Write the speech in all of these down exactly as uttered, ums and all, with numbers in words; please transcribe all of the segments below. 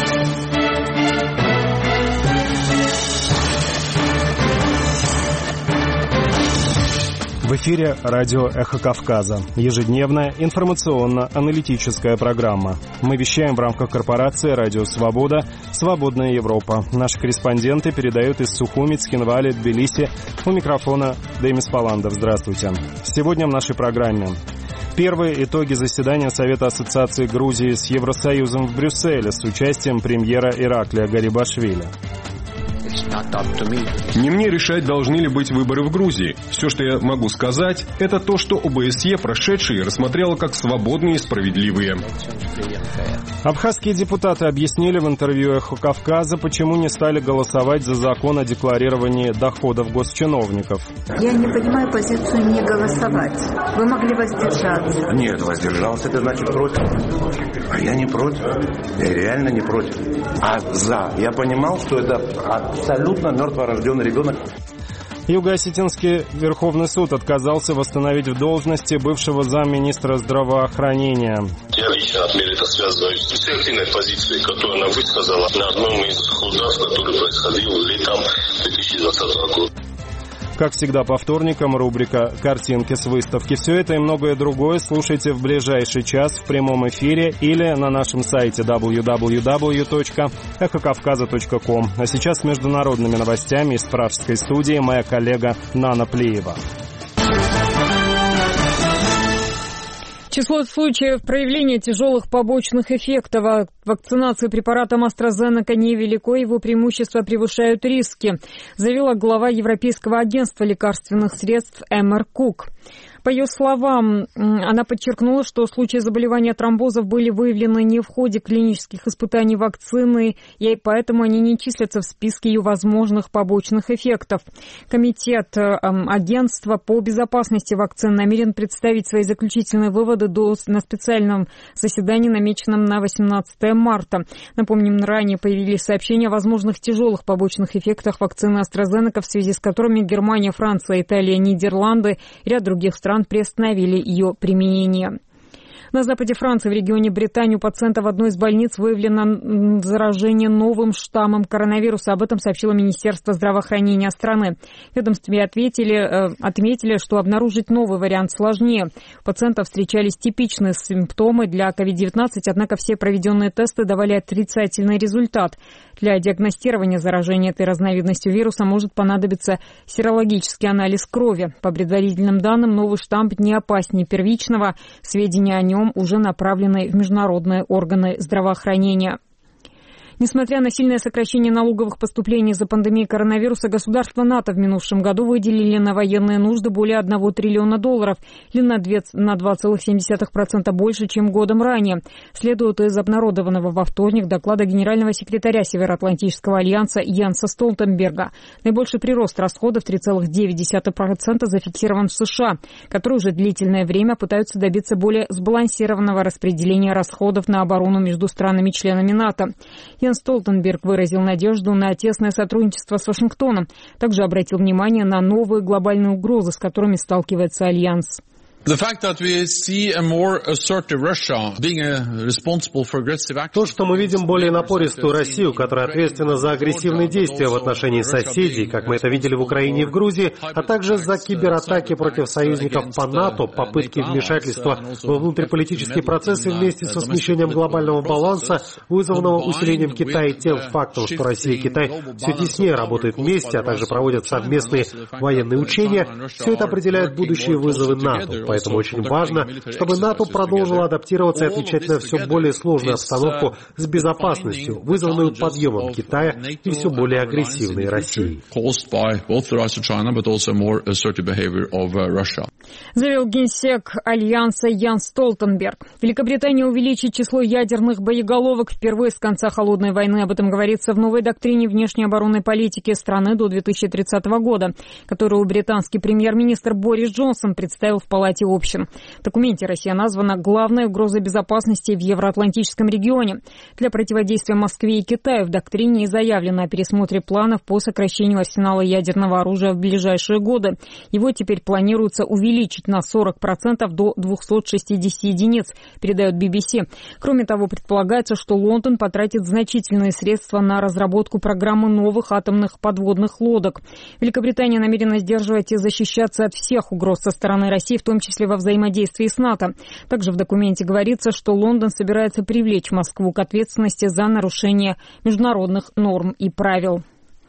В эфире радио «Эхо Кавказа». Ежедневная информационно-аналитическая программа. Мы вещаем в рамках корпорации «Радио Свобода», «Свободная Европа». Наши корреспонденты передают из Сухуми, Цхинвали, Тбилиси. У микрофона Демис Паландов. Здравствуйте. Сегодня в нашей программе. Первые итоги заседания Совета Ассоциации Грузии с Евросоюзом в Брюсселе с участием премьера Ираклия Гарибашвили. Не мне решать, должны ли быть выборы в Грузии. Все, что я могу сказать, это то, что ОБСЕ прошедшие рассмотрела как свободные и справедливые. Абхазские депутаты объяснили в интервью «Эхо Кавказа», почему не стали голосовать за закон о декларировании доходов госчиновников. Я не понимаю позицию не голосовать. Вы могли воздержаться. Нет, воздержался, это значит против. А я не против. Я реально не против. А за. Я понимал, что это абсолютно мертворожденный ребенок. Юго-Осетинский Верховный суд отказался восстановить в должности бывшего замминистра здравоохранения. Я лично отмерил это связано с активной позицией, которую она высказала на одном из судов, который происходил летом две тысячи двадцатого года. Как всегда по вторникам рубрика «Картинки с выставки». Все это и многое другое слушайте в ближайший час в прямом эфире или на нашем сайте дабл ю дабл ю дабл ю точка эхо кавказа точка ком. А сейчас с международными новостями из пражской студии моя коллега Нана Плиева. Число случаев проявления тяжелых побочных эффектов вакцинации препаратом AstraZeneca невелико, его преимущества превышают риски, заявила глава Европейского агентства лекарственных средств Эммер Кук. По ее словам, она подчеркнула, что случаи заболевания тромбозов были выявлены не в ходе клинических испытаний вакцины, и поэтому они не числятся в списке ее возможных побочных эффектов. Комитет агентства по безопасности вакцин намерен представить свои заключительные выводы до, на специальном заседании, намеченном на восемнадцатое марта. Напомним, ранее появились сообщения о возможных тяжелых побочных эффектах вакцины AstraZeneca, в связи с которыми Германия, Франция, Италия, Нидерланды и ряд других стран приостановили ее применение. На западе Франции, в регионе Британии, у пациента в одной из больниц выявлено заражение новым штаммом коронавируса. Об этом сообщило Министерство здравоохранения страны. В ведомстве ответили, отметили, что обнаружить новый вариант сложнее. У пациентов встречались типичные симптомы для ковид девятнадцать, однако все проведенные тесты давали отрицательный результат. Для диагностирования заражения этой разновидностью вируса может понадобиться серологический анализ крови. По предварительным данным, новый штамм не опаснее первичного. Сведения о нем уже направлены в международные органы здравоохранения. Несмотря на сильное сокращение налоговых поступлений из-за пандемии коронавируса, государства НАТО в минувшем году выделили на военные нужды более одного триллиона долларов, или на два целых семь десятых процента больше, чем годом ранее. Следует из обнародованного во вторник доклада генерального секретаря Североатлантического альянса Йенса Столтенберга. Наибольший прирост расходов три целых девять десятых процента зафиксирован в США, которые уже длительное время пытаются добиться более сбалансированного распределения расходов на оборону между странами-членами НАТО. Йенс Столтенберг выразил надежду на тесное сотрудничество с Вашингтоном. То, что внимание на новые глобальные угрозы, с которыми сталкивается Альянс. То, что мы видим более напористую Россию, которая ответственна за агрессивные действия в отношении соседей, как мы это видели в Украине и в Грузии, а также за кибератаки против союзников по НАТО, попытки вмешательства во внутриполитические процессы вместе со смещением глобального баланса, вызванного усилением Китая, и тем фактом, что Россия и Китай все теснее работают вместе, а также проводят совместные военные учения, все это определяет будущие вызовы НАТО. Поэтому очень важно, чтобы НАТО продолжило адаптироваться и отвечать на все более сложную обстановку с безопасностью, вызванную подъемом Китая и все более агрессивной Россией. Заявил генсек Альянса Йенс Столтенберг. Великобритания увеличит число ядерных боеголовок впервые с конца холодной войны. Об этом говорится в новой доктрине внешней оборонной политики страны до две тысячи тридцатого года, которую британский премьер-министр Борис Джонсон представил в Палате пяти общин. В документе Россия названа главной угрозой безопасности в евроатлантическом регионе. Для противодействия Москве и Китаю в доктрине и заявлено о пересмотре планов по сокращению арсенала ядерного оружия в ближайшие годы. Его теперь планируется увеличить на сорок процентов до двухсот шестидесяти единиц, передает би би си. Кроме того, предполагается, что Лондон потратит значительные средства на разработку программы новых атомных подводных лодок. Великобритания намерена сдерживать и защищаться от всех угроз со стороны России, в том числе во взаимодействии с НАТО. Также в документе говорится, что Лондон собирается привлечь Москву к ответственности за нарушение международных норм и правил.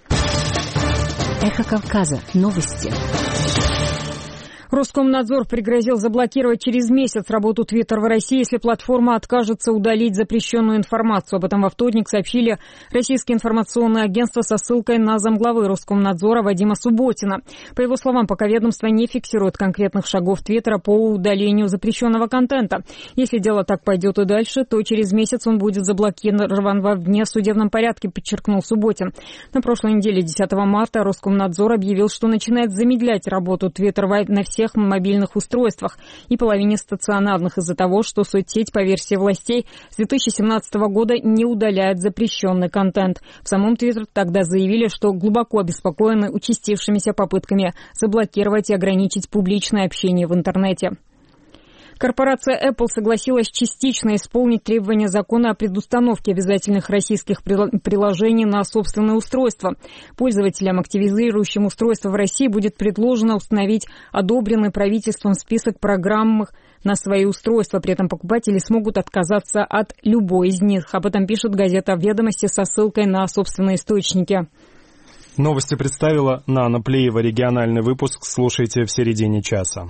Эхо Кавказа. Новости. Роскомнадзор пригрозил заблокировать через месяц работу Твиттер в России, если платформа откажется удалить запрещенную информацию. Об этом во вторник сообщили российские информационные агентства со ссылкой на замглавы Роскомнадзора Вадима Субботина. По его словам, пока ведомство не фиксирует конкретных шагов Твиттера по удалению запрещенного контента. Если дело так пойдет и дальше, то через месяц он будет заблокирован во внесудебном порядке, подчеркнул Субботин. На прошлой неделе, десятого марта, Роскомнадзор объявил, что начинает замедлять работу Твиттер на всех всех мобильных устройствах и половине стационарных из-за того, что соцсеть, по версии властей, с две тысячи семнадцатого года не удаляет запрещенный контент. В самом Твиттер тогда заявили, что глубоко обеспокоены участившимися попытками заблокировать и ограничить публичное общение в интернете. Корпорация Apple согласилась частично исполнить требования закона о предустановке обязательных российских приложений на собственное устройство. Пользователям, активизирующим устройство в России, будет предложено установить одобренный правительством список программ на свои устройства. При этом покупатели смогут отказаться от любой из них. Об этом пишет газета «Ведомости» со ссылкой на собственные источники. Новости представила Нана Плеева. Региональный выпуск слушайте в середине часа.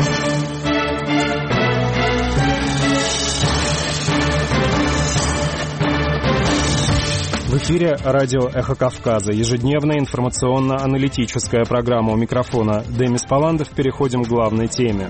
В эфире радио «Эхо Кавказа». Ежедневная информационно-аналитическая программа. У микрофона Демис Паландов. Переходим к главной теме.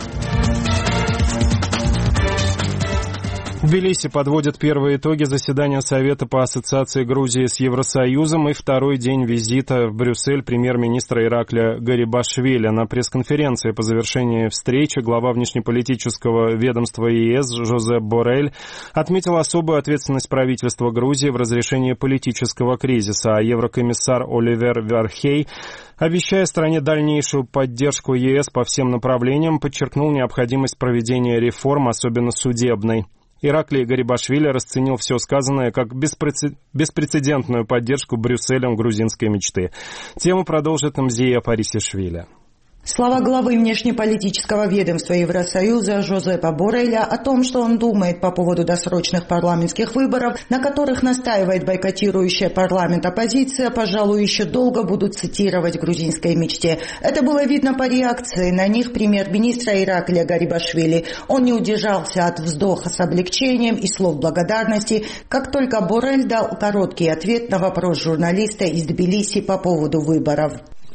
В Тбилиси подводят первые итоги заседания Совета по ассоциации Грузии с Евросоюзом и второй день визита в Брюссель премьер-министра Иракля Гарибашвили. На пресс-конференции по завершении встречи глава внешнеполитического ведомства ЕС Жозеп Боррель отметил особую ответственность правительства Грузии в разрешении политического кризиса, а еврокомиссар Оливер Вархей, обещая стране дальнейшую поддержку ЕС по всем направлениям, подчеркнул необходимость проведения реформ, особенно судебной. Ираклий Гарибашвили расценил все сказанное как беспрецедентную поддержку Брюсселем грузинской мечты. Тему продолжит Мзия Парисишвили. Слова главы внешнеполитического ведомства Евросоюза Жозепа Борреля о том, что он думает по поводу досрочных парламентских выборов, на которых настаивает бойкотирующая парламент оппозиция, пожалуй, еще долго будут цитировать грузинской мечте. Это было видно по реакции на них премьер-министра Ираклия Гарибашвили. Он не удержался от вздоха с облегчением и слов благодарности, как только Боррель дал короткий ответ на вопрос журналиста из Тбилиси по поводу выборов.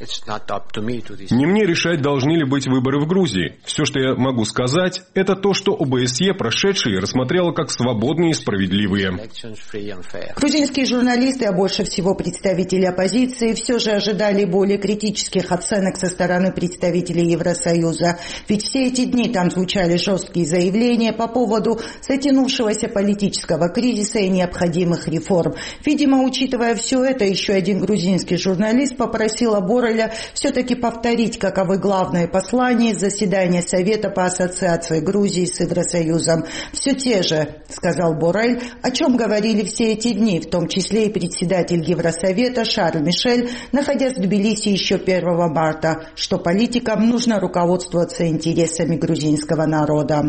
Не мне решать, должны ли быть выборы в Грузии. Все, что я могу сказать, это то, что ОБСЕ прошедшие рассмотрела как свободные и справедливые. Грузинские журналисты, а больше всего представители оппозиции, все же ожидали более критических оценок со стороны представителей Евросоюза. Ведь все эти дни там звучали жесткие заявления по поводу затянувшегося политического кризиса и необходимых реформ. Видимо, учитывая все это, еще один грузинский журналист попросил Борреля все-таки повторить, каковы главные послания заседания Совета по ассоциации Грузии с Евросоюзом. Все те же, сказал Боррель, о чем говорили все эти дни, в том числе и председатель Евросовета Шарль Мишель, находясь в Тбилиси еще первого марта, что политикам нужно руководствоваться интересами грузинского народа.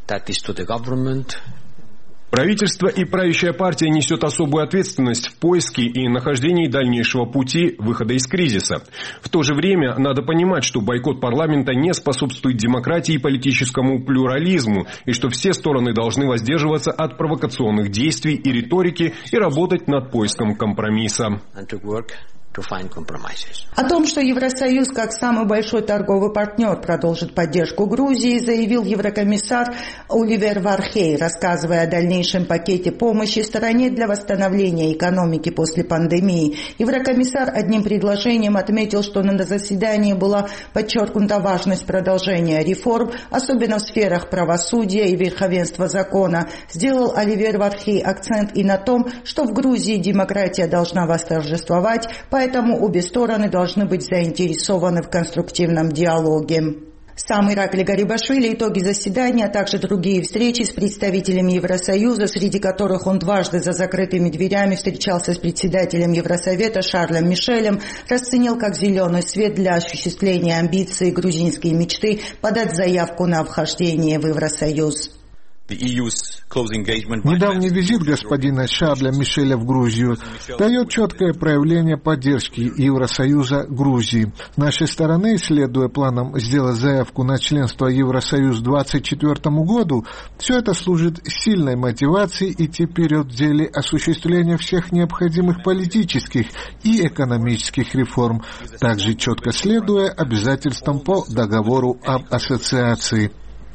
Правительство и правящая партия несет особую ответственность в поиске и нахождении дальнейшего пути выхода из кризиса. В то же время надо понимать, что бойкот парламента не способствует демократии и политическому плюрализму, и что все стороны должны воздерживаться от провокационных действий и риторики и работать над поиском компромисса. О том, что Евросоюз как самый большой торговый партнер продолжит поддержку Грузии, заявил еврокомиссар Оливер Вархей, рассказывая о дальнейшем пакете помощи стране для восстановления экономики после пандемии. Еврокомиссар одним предложением отметил, что на заседании была подчеркнута важность продолжения реформ, особенно в сферах правосудия и верховенства закона. Сделал Оливер Вархей акцент и на том, что в Грузии демократия должна восторжествовать, поэтому обе стороны должны быть заинтересованы в конструктивном диалоге. Сам Иракли Гарибашвили итоги заседания, а также другие встречи с представителями Евросоюза, среди которых он дважды за закрытыми дверями встречался с председателем Евросовета Шарлем Мишелем, расценил как зеленый свет для осуществления амбиций грузинской мечты подать заявку на вхождение в Евросоюз. Недавний визит господина Шарля Мишеля в Грузию дает четкое проявление поддержки Евросоюза Грузии. С нашей стороны, следуя планам сделать заявку на членство Евросоюз к двадцать четвёртому году, все это служит сильной мотивацией идти вперед в деле осуществления всех необходимых политических и экономических реформ, также четко следуя обязательствам по договору об ассоциации.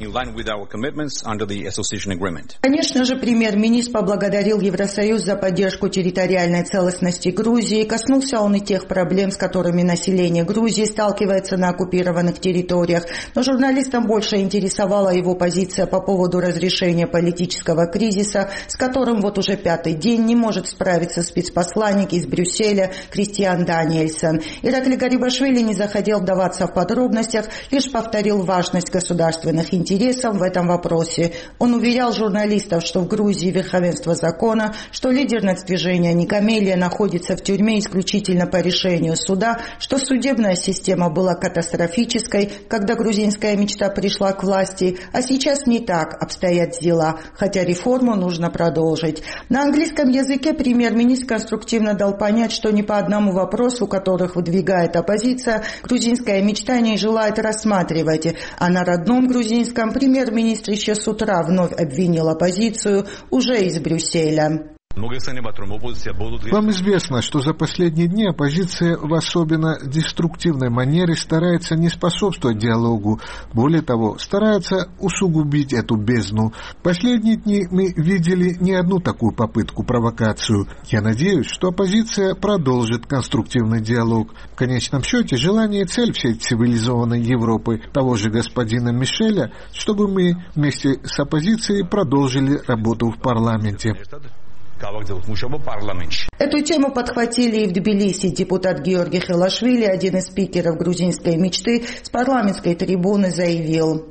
Конечно же, премьер-министр поблагодарил Евросоюз за поддержку территориальной целостности Грузии. Коснулся он и тех проблем, с которыми население Грузии сталкивается на оккупированных территориях. Но журналистам больше интересовала его позиция по поводу разрешения политического кризиса, с которым вот уже пятый день не может справиться спецпосланник из Брюсселя Кристиан Даниэльсон. Иракли Гарибашвили не захотел вдаваться в подробностях, лишь повторил важность государственных интересов интересом в этом вопросе. Он уверял журналистов, что в Грузии верховенство закона, что лидер нацдвижения Никамелия находится в тюрьме исключительно по решению суда, что судебная система была катастрофической, когда грузинская мечта пришла к власти, а сейчас не так обстоят дела, хотя реформу нужно продолжить. На английском языке премьер-министр конструктивно дал понять, что ни по одному вопросу, которых выдвигает оппозиция, грузинская мечта не желает рассматривать, а на родном грузинском премьер-министр еще с утра вновь обвинил оппозицию уже из Брюсселя. Вам известно, что за последние дни оппозиция в особенно деструктивной манере старается не способствовать диалогу. Более того, старается усугубить эту бездну. В последние дни мы видели не одну такую попытку, провокацию. Я надеюсь, что оппозиция продолжит конструктивный диалог. В конечном счете, желание и цель всей цивилизованной Европы, того же господина Мишеля, чтобы мы вместе с оппозицией продолжили работу в парламенте. Эту тему подхватили и в Тбилиси. Депутат Георгий Хелашвили, один из спикеров грузинской мечты, с парламентской трибуны заявил: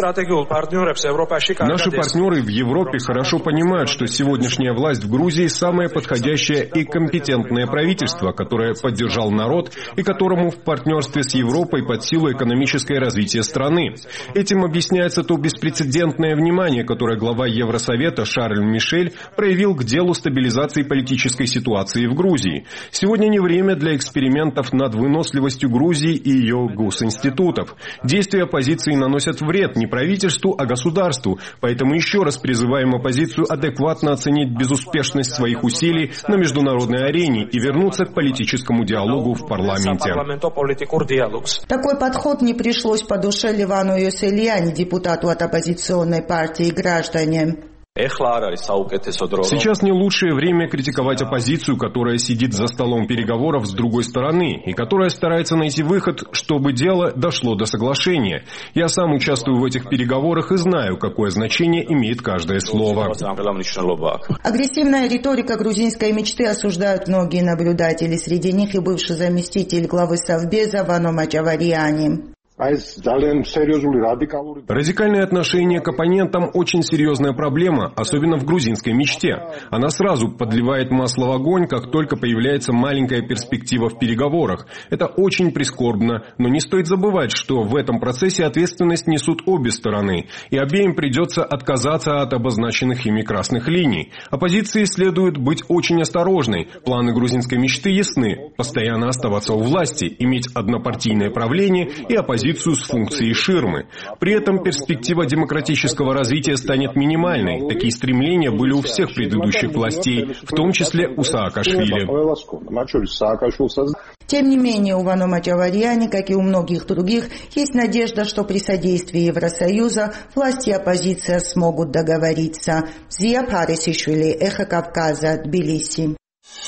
Наши партнеры в Европе хорошо понимают, что сегодняшняя власть в Грузии самое подходящее и компетентное правительство, которое поддержал народ и которому в партнерстве с Европой под силу экономическое развитие страны. Этим объясняется то беспрецедентное внимание, которое глава Евросовета Шарль Мишель проявил к делу стабилизации политической ситуации в Грузии. Сегодня не время для экспериментов над выносливостью Грузии и ее госинститутов. Действия оппозиции наносят вред не правительству, а государству. Поэтому еще раз призываем оппозицию адекватно оценить безуспешность своих усилий на международной арене и вернуться к политическому диалогу в парламенте. Такой подход не пришлось по душе Ливану Йоселияни, депутату от оппозиционной партии «Граждане». Сейчас не лучшее время критиковать оппозицию, которая сидит за столом переговоров с другой стороны и которая старается найти выход, чтобы дело дошло до соглашения. Я сам участвую в этих переговорах и знаю, какое значение имеет каждое слово. Агрессивная риторика грузинской мечты осуждают многие наблюдатели. Среди них и бывший заместитель главы Совбеза Вано Мачавариани. Радикальное отношение к оппонентам – очень серьезная проблема, особенно в грузинской мечте. Она сразу подливает масло в огонь, как только появляется маленькая перспектива в переговорах. Это очень прискорбно, но не стоит забывать, что в этом процессе ответственность несут обе стороны, и обеим придется отказаться от обозначенных ими красных линий. Оппозиции следует быть очень осторожной. Планы грузинской мечты ясны – постоянно оставаться у власти, иметь однопартийное правление и оппозицию оппозицию с функцией ширмы. При этом перспектива демократического развития станет минимальной. Такие стремления были у всех предыдущих властей, в том числе у Саакашвили. Тем не менее, у Вано Матяварьяни, как и у многих других, есть надежда, что при содействии Евросоюза власти и оппозиция смогут договориться. Зия Парисишвили, Эхо Кавказа, Тбилиси.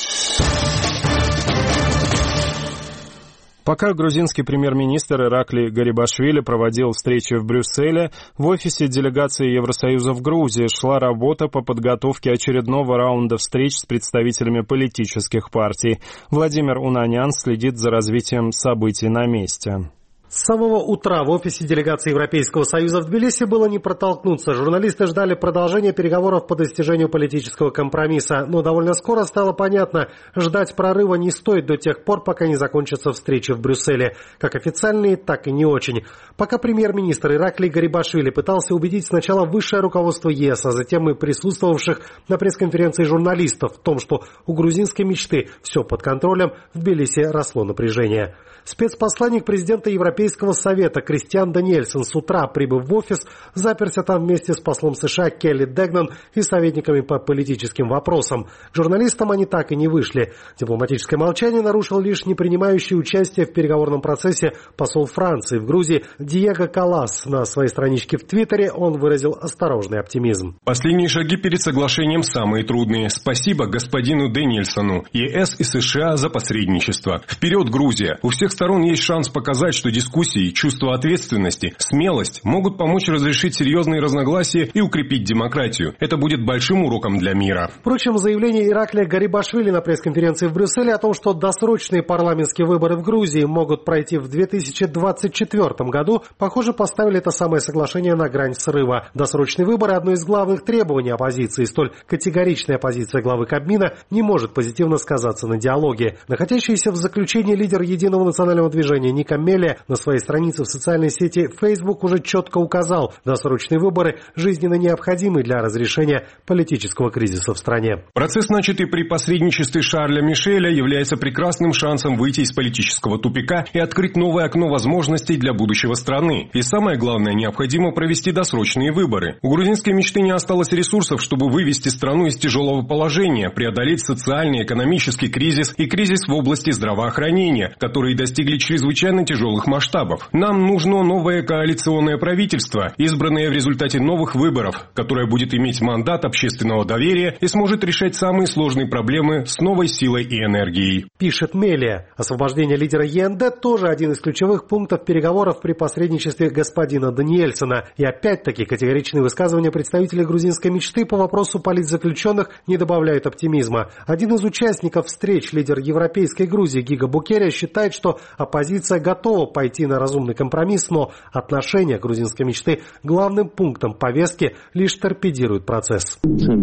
Пока грузинский премьер-министр Иракли Гарибашвили проводил встречи в Брюсселе, в офисе делегации Евросоюза в Грузии шла работа по подготовке очередного раунда встреч с представителями политических партий. Владимир Унанян следит за развитием событий на месте. С самого утра в офисе делегации Европейского Союза в Тбилиси было не протолкнуться. Журналисты ждали продолжения переговоров по достижению политического компромисса. Но довольно скоро стало понятно, ждать прорыва не стоит до тех пор, пока не закончатся встречи в Брюсселе. Как официальные, так и не очень. Пока премьер-министр Иракли Гарибашвили пытался убедить сначала высшее руководство ЕС, а затем и присутствовавших на пресс-конференции журналистов в том, что у грузинской мечты все под контролем, в Тбилиси росло напряжение. Спецпосланник президента Европейского совета Кристиан Даниэльсон с утра, прибыв в офис, заперся там вместе с послом США Келли Дегнан и советниками по политическим вопросам. К журналистам они так и не вышли. Дипломатическое молчание нарушил лишь не принимающий участие в переговорном процессе посол Франции в Грузии Диего Калас. На своей страничке в Твиттере он выразил осторожный оптимизм. Последние шаги перед соглашением самые трудные. Спасибо господину Даниэльсону, ЕС и США за посредничество. Вперед, Грузия! У всех сторон есть шанс показать, что дискуссии, чувство ответственности, смелость могут помочь разрешить серьезные разногласия и укрепить демократию. Это будет большим уроком для мира. Впрочем, заявление Иракли Гарибашвили на пресс-конференции в Брюсселе о том, что досрочные парламентские выборы в Грузии могут пройти в две тысячи двадцать четвёртом году, похоже, поставили это самое соглашение на грань срыва. Досрочные выборы – одно из главных требований оппозиции. Столь категоричная позиция главы Кабмина не может позитивно сказаться на диалоге. Находящийся в заключении лидер Единого национального движения Ника Мелия на своей странице в социальной сети Facebook уже четко указал, досрочные выборы жизненно необходимы для разрешения политического кризиса в стране. Процесс, начатый при посредничестве Шарля Мишеля, является прекрасным шансом выйти из политического тупика и открыть новое окно возможностей для будущего страны. И самое главное, необходимо провести досрочные выборы. У грузинской мечты не осталось ресурсов, чтобы вывести страну из тяжелого положения, преодолеть социальный, экономический кризис и кризис в области здравоохранения, которые достигли чрезвычайно тяжелых масштабов. Нам нужно новое коалиционное правительство, избранное в результате новых выборов, которое будет иметь мандат общественного доверия и сможет решать самые сложные проблемы с новой силой и энергией. Пишет Мелия. Освобождение лидера ЕНД тоже один из ключевых пунктов переговоров при посредничестве господина Даниэльсона. И опять-таки категоричные высказывания представителей грузинской мечты по вопросу политзаключенных не добавляют оптимизма. Один из участников встреч, лидер Европейской Грузии Гига Букерия, считает, что оппозиция готова пойти на разумный компромисс, но отношение грузинской мечты главным пунктом повестки лишь торпедирует процесс.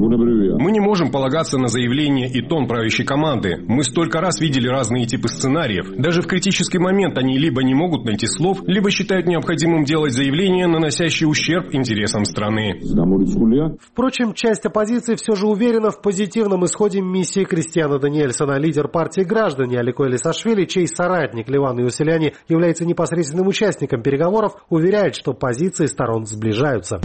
Мы не можем полагаться на заявления и тон правящей команды. Мы столько раз видели разные типы сценариев. Даже в критический момент они либо не могут найти слов, либо считают необходимым делать заявления, наносящие ущерб интересам страны. Впрочем, часть оппозиции все же уверена в позитивном исходе миссии Кристиана Даниэльсона. Лидер партии «Граждане» Алико Элисашвили, чей соратник Ливан Иосельяни является непосредственным участником переговоров, уверяет, что позиции сторон сближаются.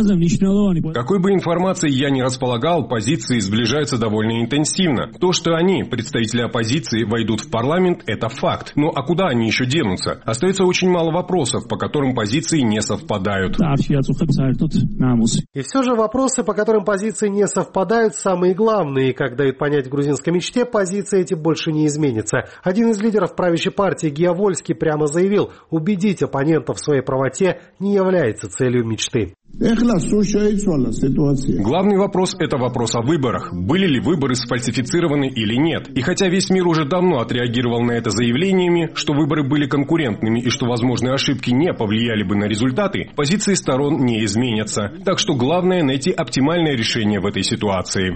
Какой бы информацией я ни располагал, позиции сближаются довольно интенсивно. То, что они, представители оппозиции, войдут в парламент, это факт. Но а куда они еще денутся? Остается очень мало вопросов, по которым позиции не совпадают. И все же вопросы, по которым позиции не совпадают, самые главные. Как дают понять грузинской мечте, позиции эти больше не изменятся. Один из лидеров правящей партии Гия Вольский прямо заявил, убедить оппонентов в своей правоте не является целью мечты. Главный вопрос – это вопрос о выборах. Были ли выборы сфальсифицированы или нет? И хотя весь мир уже давно отреагировал на это заявлениями, что выборы были конкурентными и что возможные ошибки не повлияли бы на результаты, позиции сторон не изменятся. Так что главное – найти оптимальное решение в этой ситуации.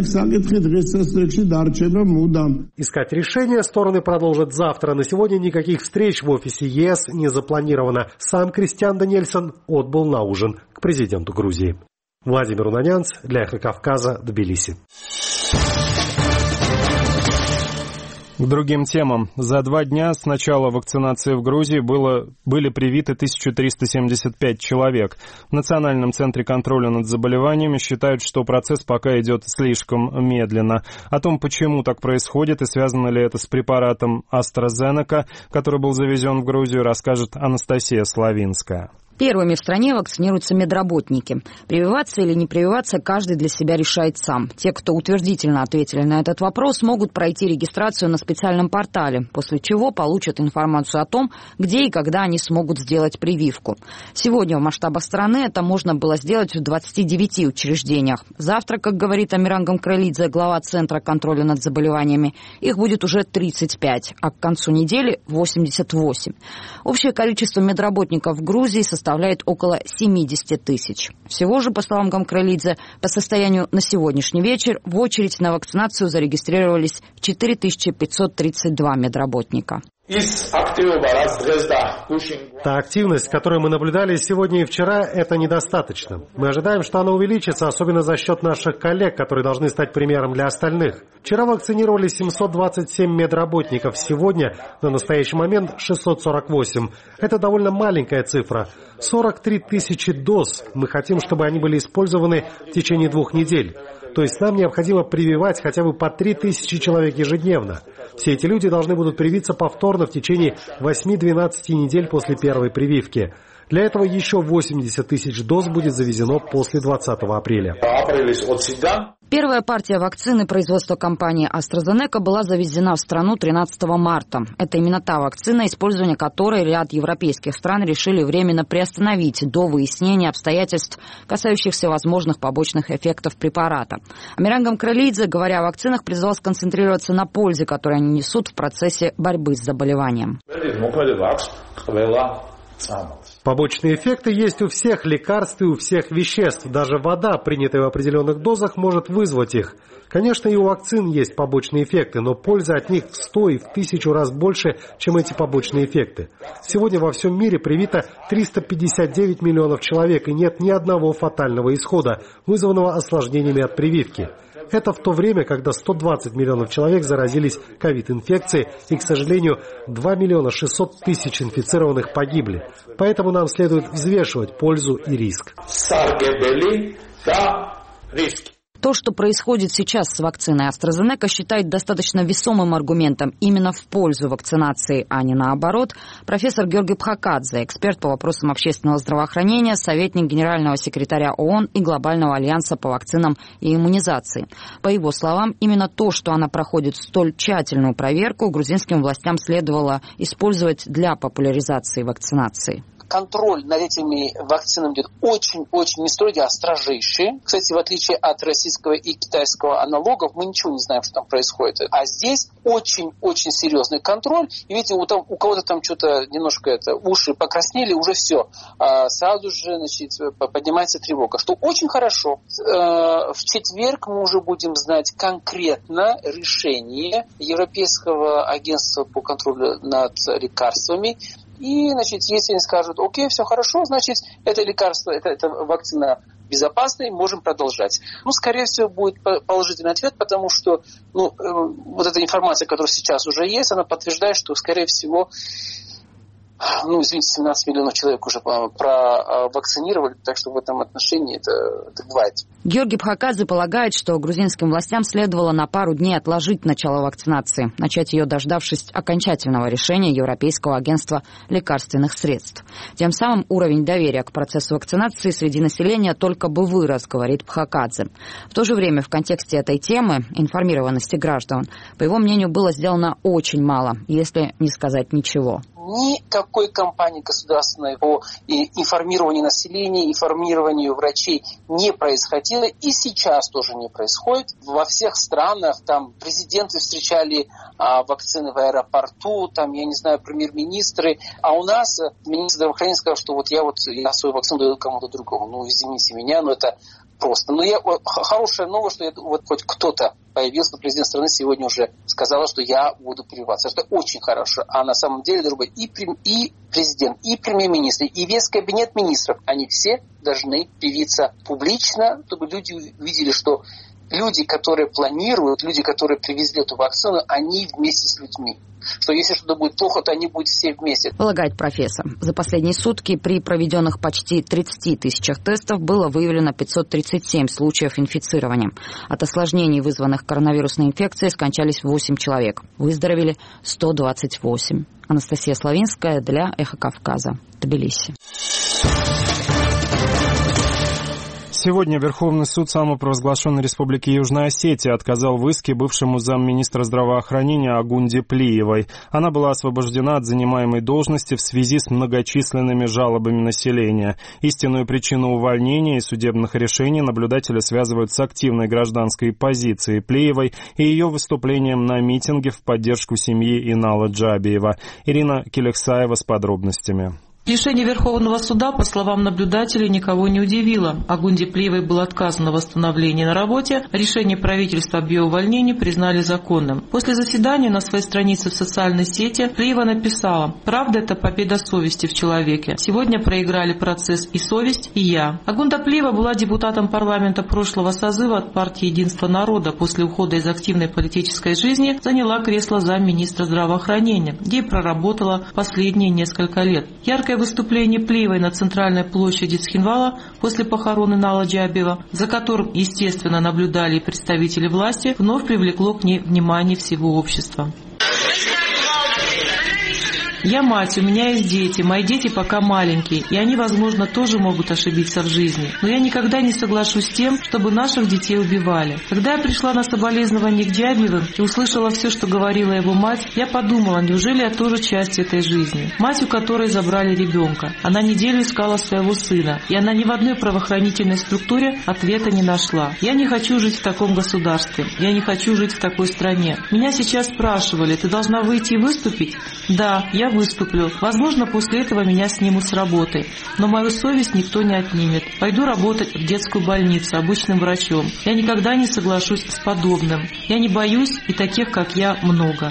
Искать решение стороны продолжат завтра. На сегодня никаких встреч в офисе ЕС не запланировано. Сам Кристиан Даниэльсон отбыл на ужин к президенту Грузии. Владимир Унанянц для Эхо Кавказа, Тбилиси. К другим темам. За два дня с начала вакцинации в Грузии было, были привиты тысяча триста семьдесят пять человек. В Национальном центре контроля над заболеваниями считают, что процесс пока идет слишком медленно. О том, почему так происходит и связано ли это с препаратом AstraZeneca, который был завезен в Грузию, расскажет Анастасия Славинская. Первыми в стране вакцинируются медработники. Прививаться или не прививаться каждый для себя решает сам. Те, кто утвердительно ответили на этот вопрос, могут пройти регистрацию на специальном портале, после чего получат информацию о том, где и когда они смогут сделать прививку. Сегодня в масштабах страны это можно было сделать в двадцати девяти учреждениях. Завтра, как говорит Амиран Гамкралидзе, глава Центра контроля над заболеваниями, их будет уже тридцать пять, а к концу недели восемьдесят восемь. Общее количество медработников в Грузии составляет составляет около семьдесят тысяч. Всего же, по словам Гамкралидзе, по состоянию на сегодняшний вечер в очередь на вакцинацию зарегистрировались четыре тысячи пятьсот тридцать два медработника. Та активность, которую мы наблюдали сегодня и вчера, это недостаточно. Мы ожидаем, что она увеличится, особенно за счет наших коллег, которые должны стать примером для остальных. Вчера вакцинировали семьсот двадцать семь медработников, сегодня, на настоящий момент, шестьсот сорок восемь. Это довольно маленькая цифра. сорок три тысячи доз. Мы хотим, чтобы они были использованы в течение двух недель. То есть нам необходимо прививать хотя бы по три тысячи человек ежедневно. Все эти люди должны будут привиться повторно в течение восьми-двенадцати недель после первой прививки. Для этого еще восемьдесят тысяч доз будет завезено после двадцатого апреля. Первая партия вакцины производства компании AstraZeneca была завезена в страну тринадцатого марта. Это именно та вакцина, использование которой ряд европейских стран решили временно приостановить до выяснения обстоятельств, касающихся возможных побочных эффектов препарата. Амиран Гамкралидзе, говоря о вакцинах, призвал сконцентрироваться на пользе, которую они несут в процессе борьбы с заболеванием. Побочные эффекты есть у всех лекарств и у всех веществ. Даже вода, принятая в определенных дозах, может вызвать их. Конечно, и у вакцин есть побочные эффекты, но польза от них в сто и в тысячу раз больше, чем эти побочные эффекты. Сегодня во всем мире привито триста пятьдесят девять миллионов человек, и нет ни одного фатального исхода, вызванного осложнениями от прививки. Это в то время, когда сто двадцать миллионов человек заразились ковид-инфекцией, и, к сожалению, два миллиона шестьсот тысяч инфицированных погибли. Поэтому нам следует взвешивать пользу и риск. То, что происходит сейчас с вакциной AstraZeneca, считает достаточно весомым аргументом именно в пользу вакцинации, а не наоборот. Профессор Георгий Пхакадзе, эксперт по вопросам общественного здравоохранения, советник генерального секретаря ООН и Глобального альянса по вакцинам и иммунизации. По его словам, именно то, что она проходит столь тщательную проверку, грузинским властям следовало использовать для популяризации вакцинации. Контроль над этими вакцинами идет очень-очень не строгий, а строжайший. Кстати, в отличие от российского и китайского аналогов, мы ничего не знаем, что там происходит. А здесь очень-очень серьезный контроль. И видите, у, там, у кого-то там что-то немножко это, уши покраснели, уже все. А сразу же, значит, поднимается тревога. Что очень хорошо. В четверг мы уже будем знать конкретно решение Европейского агентства по контролю над лекарствами. И, значит, если они скажут, окей, все хорошо, значит, это лекарство, это, это вакцина безопасная, можем продолжать. Ну, скорее всего, будет положительный ответ, потому что, ну, э, вот эта информация, которая сейчас уже есть, она подтверждает, что, скорее всего, ну, извините, семнадцать миллионов человек уже провакцинировали, так что в этом отношении это, это бывает. Георгий Пхакадзе полагает, что грузинским властям следовало на пару дней отложить начало вакцинации, начать ее, дождавшись окончательного решения Европейского агентства лекарственных средств. Тем самым уровень доверия к процессу вакцинации среди населения только бы вырос, говорит Пхакадзе. В то же время в контексте этой темы, информированности граждан, по его мнению, было сделано очень мало, если не сказать ничего. Никакой кампании государственной по информированию населения, информированию врачей не происходило и сейчас тоже не происходит. Во всех странах там президенты встречали а, вакцины в аэропорту, там, я не знаю, премьер-министры, а у нас министр здравоохранения сказал, что вот я вот я свою вакцину даю кому-то другому. Ну, извините меня, но это просто. Но я, хорошая новость, что я, вот хоть кто-то появился, президент страны сегодня уже сказала, что я буду прививаться. Это очень хорошо. А на самом деле, другой, и, и президент, и премьер-министр, и весь кабинет министров, они все должны привиться публично, чтобы люди увидели, что люди, которые планируют, люди, которые привезли эту вакцину, они вместе с людьми. Что если что-то будет плохо, то они будут все вместе. Полагает профессор. За последние сутки при проведенных почти тридцати тысячах тестов было выявлено пятьсот тридцать семь случаев инфицирования. От осложнений, вызванных коронавирусной инфекцией, скончались восемь человек. Выздоровели сто двадцать восемь. Анастасия Славинская для Эхо Кавказа. Тбилиси. Сегодня Верховный суд самопровозглашенной Республики Южная Осетия отказал в иске бывшему замминистра здравоохранения Агунде Плиевой. Она была освобождена от занимаемой должности в связи с многочисленными жалобами населения. Истинную причину увольнения и судебных решений наблюдатели связывают с активной гражданской позицией Плиевой и ее выступлением на митинге в поддержку семьи Инала Джабиева. Ирина Келексаева с подробностями. Решение Верховного суда, по словам наблюдателей, никого не удивило. Агунде Плиевой было отказано в восстановлении на работе. Решение правительства об ее увольнении признали законным. После заседания на своей странице в социальной сети Плиева написала: «Правда – это победа совести в человеке. Сегодня проиграли процесс и совесть, и я». Агунда Плиева была депутатом парламента прошлого созыва от партии «Единство народа». После ухода из активной политической жизни заняла кресло замминистра здравоохранения, где и проработала последние несколько лет. Яркое выступление Плиевой на центральной площади Цхинвала после похорон Инала Джабиева, за которым, естественно, наблюдали и представители власти, вновь привлекло к ней внимание всего общества. «Я мать, у меня есть дети, мои дети пока маленькие, и они, возможно, тоже могут ошибиться в жизни. Но я никогда не соглашусь с тем, чтобы наших детей убивали. Когда я пришла на соболезнование к Джабиевым и услышала все, что говорила его мать, я подумала, неужели я тоже часть этой жизни? Мать, у которой забрали ребенка. Она неделю искала своего сына, и она ни в одной правоохранительной структуре ответа не нашла. Я не хочу жить в таком государстве, я не хочу жить в такой стране. Меня сейчас спрашивали, ты должна выйти и выступить? Да, я выступлю. Возможно, после этого меня снимут с работы. Но мою совесть никто не отнимет. Пойду работать в детскую больницу обычным врачом. Я никогда не соглашусь с подобным. Я не боюсь, и таких, как я, много».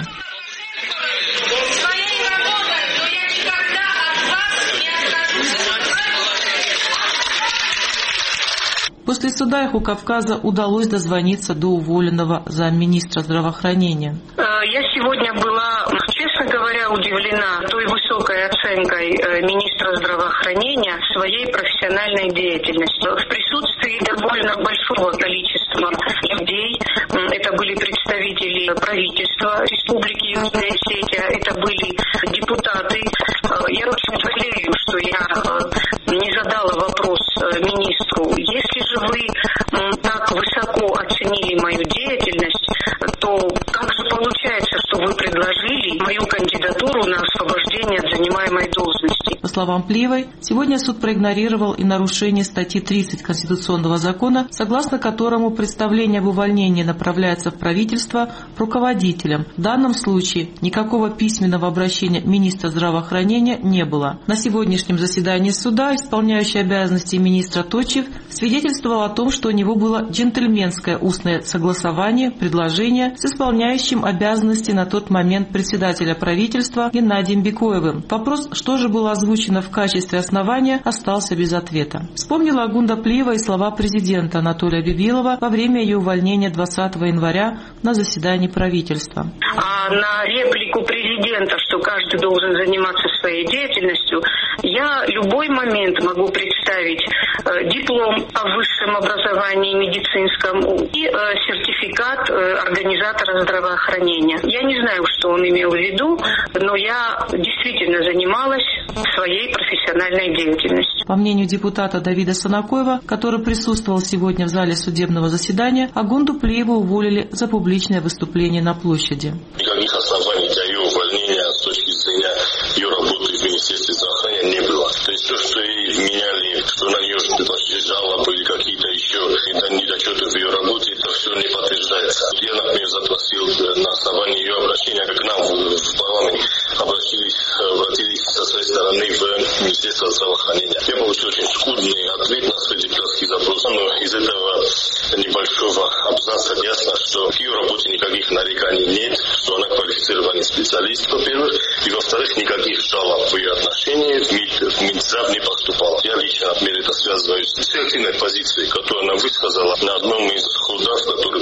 После суда Эхо Кавказа удалось дозвониться до уволенного замминистра здравоохранения. Я сегодня была, честно говоря, удивлена той высокой оценкой министра здравоохранения своей профессиональной деятельности. В присутствии довольно большого количества людей, это были представители правительства Республики Южная Осетия, это были депутаты. Я очень жалею, что я не задала вопрос министру. Если же вы так высоко оценили мою деятельность, то как же получается, что вы предложили мою кандидатуру на освобождение от занимаемой должности? По словам Плиевой, сегодня суд проигнорировал и нарушение статьи тридцать Конституционного закона, согласно которому представление об увольнении направляется в правительство руководителям. В данном случае никакого письменного обращения министра здравоохранения не было. На сегодняшнем заседании суда исполняющий обязанности министра Точев свидетельствовал о том, что у него было джентльменское устное согласование, предложение с исполняющим обязанности на тот момент председателя правительства Геннадием Бекоевым. Вопрос, что же было озвучено в качестве основания, остался без ответа. Вспомнила Агунда Плиева и слова президента Анатолия Бибилова во время ее увольнения двадцатого января на заседании правительства. А на реплику президента, что каждый должен заниматься своей деятельностью, я любой момент могу представить э, диплом о высшем образовании медицинском и э, сертификат э, организатора здравоохранения. Я не знаю, что он имел в виду, но я действительно занималась своей профессиональной деятельностью. По мнению депутата Давида Санакоева, который присутствовал сегодня в зале судебного заседания, Агунду Плиеву уволили за публичное выступление на площади. Никаких оснований для ее увольнения с точки зрения ее работы в Министерстве здравоохранения не было. То есть то, что ей вменяли, что на нее пошли жалобы или какие-то еще недочеты в ее работе, это все не подтверждается. Я, например, запросил на основании ее обращения к нам в парламент, обратились, обратились со своей стороны в Министерство здравоохранения. Я получил очень скудный ответ на свой депутатский запрос, но из этого небольшого абзаца ясно, что к ее работе никаких нареканий нет, что она квалифицированный специалист, во-первых, и во-вторых, никаких жалоб в ее отношении в Минздрав не поступало. Я лично, например, это связываю с активной позицией, которую она высказала на одном из судов, который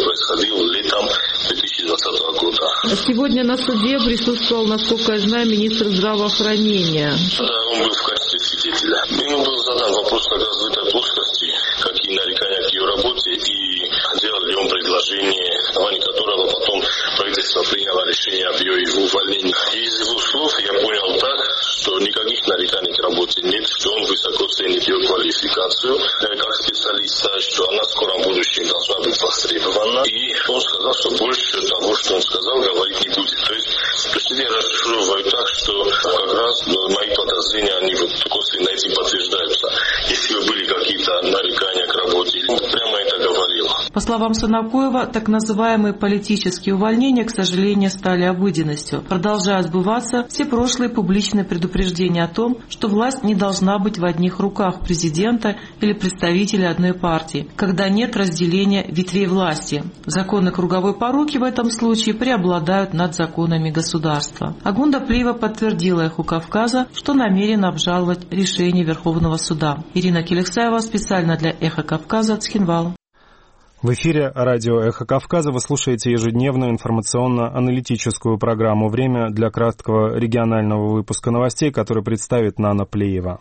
Сегодня на суде присутствовал, насколько я знаю, министр здравоохранения. Да, он был в качестве свидетеля. Ему был задан вопрос о развитой плоскости, какие нарекания к ее работе, и делал ли он предложение, на основании которого потом правительство приняло решение об ее увольнении. Из его слов я понял так, что никаких нареканий к работе нет, что он высоко ценит ее квалификацию как специалиста, что она в скором будущем должна быть востребована. И он сказал, что больше того, что он сказал, говорить не будет. То есть, то есть я расшифровываю так, что как раз мои подозрения, они вот косвенно этим подтверждаются. Если бы были какие-то нарекания к работе, он прямо это говорил. По словам Санакоева, так называемые политические увольнения, к сожалению, стали обыденностью. Продолжают сбываться все прошлые публичные предупреждения о том, что власть не должна быть в одних руках президента или представителя одной партии, когда нет разделения ветвей власти. Законы круговой поруки в этом случае преобладают над законами государства. Агунда Плиева подтвердила «Эху Кавказа», что намерена обжаловать решение Верховного суда. Ирина Келексаева специально для «Эхо Кавказа» Цхинвала. В эфире радио «Эхо Кавказа» вы слушаете ежедневную информационно-аналитическую программу «Время» для краткого регионального выпуска новостей, который представит Нана Плиева.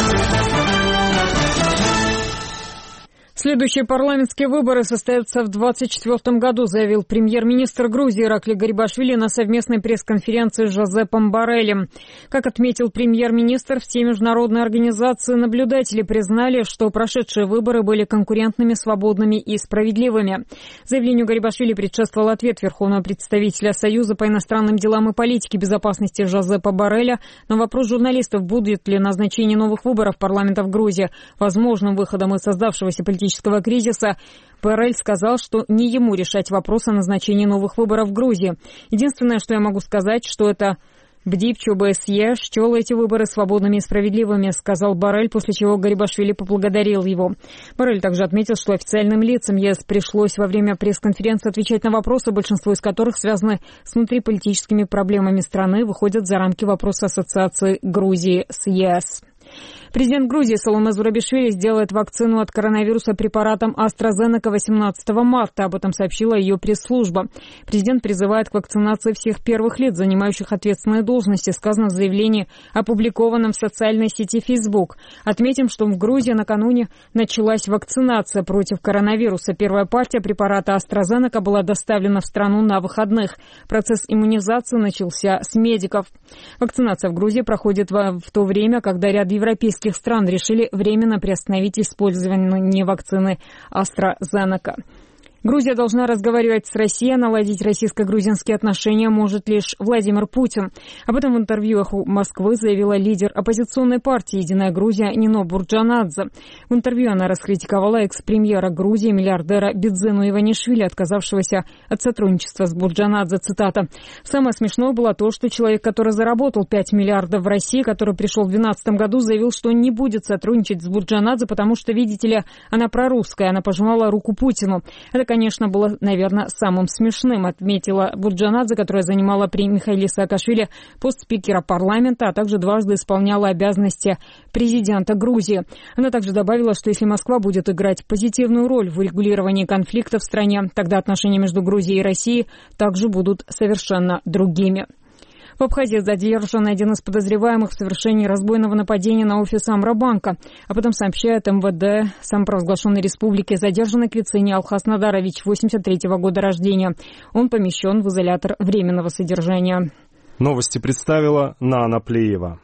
Следующие парламентские выборы состоятся в двадцать четвёртом году, заявил премьер-министр Грузии Иракли Гарибашвили на совместной пресс-конференции с Жозепом Борреллем. Как отметил премьер-министр, все международные организации-наблюдатели признали, что прошедшие выборы были конкурентными, свободными и справедливыми. Заявлению Гарибашвили предшествовал ответ верховного представителя Союза по иностранным делам и политике безопасности Жозепа Боррелля на вопрос журналистов, будет ли назначение новых выборов парламента в Грузии возможным выходом из создавшегося политического кризиса. Боррель сказал, что не ему решать вопрос о назначении новых выборов в Грузии. Единственное, что я могу сказать, что это Бдипчу БСЕ счел эти выборы свободными и справедливыми, сказал Боррель, после чего Гарибашвили поблагодарил его. Боррель также отметил, что официальным лицам ЕС пришлось во время пресс-конференции отвечать на вопросы, большинство из которых связаны с внутриполитическими проблемами страны, выходят за рамки вопроса ассоциации Грузии с ЕС. Президент Грузии Саломе Зурабишвили сделает вакцину от коронавируса препаратом AstraZeneca восемнадцатого марта. Об этом сообщила ее пресс-служба. Президент призывает к вакцинации всех первых лиц, занимающих ответственные должности, сказано в заявлении, опубликованном в социальной сети Facebook. Отметим, что в Грузии накануне началась вакцинация против коронавируса. Первая партия препарата AstraZeneca была доставлена в страну на выходных. Процесс иммунизации начался с медиков. Вакцинация в Грузии проходит в то время, когда ряд европейских стран решили временно приостановить использование вакцины AstraZeneca. Грузия должна разговаривать с Россией, наладить российско-грузинские отношения может лишь Владимир Путин. Об этом в интервью «Эху Москвы» заявила лидер оппозиционной партии «Единая Грузия» Нино Бурджанадзе. В интервью она раскритиковала экс-премьера Грузии, миллиардера Бидзину Иванишвили, отказавшегося от сотрудничества с Бурджанадзе. Цитата. «Самое смешное было то, что человек, который заработал пять миллиардов в России, который пришел в две тысячи двенадцатом году, заявил, что он не будет сотрудничать с Бурджанадзе, потому что, видите ли, она прорусская, она пожимала руку Путину. Это, конечно, было, наверное, самым смешным», отметила Бурджанадзе, которая занимала при Михаиле Саакашвили пост спикера парламента, а также дважды исполняла обязанности президента Грузии. Она также добавила, что если Москва будет играть позитивную роль в урегулировании конфликта в стране, тогда отношения между Грузией и Россией также будут совершенно другими. В Абхазии задержан один из подозреваемых в совершении разбойного нападения на офис Амробанка. Об этом сообщает эм вэ дэ самопровозглашенной республики. Задержанный Клицини Алхас Надарович, восемьдесят третьего года рождения. Он помещен в изолятор временного содержания. Новости представила Нана Плиева.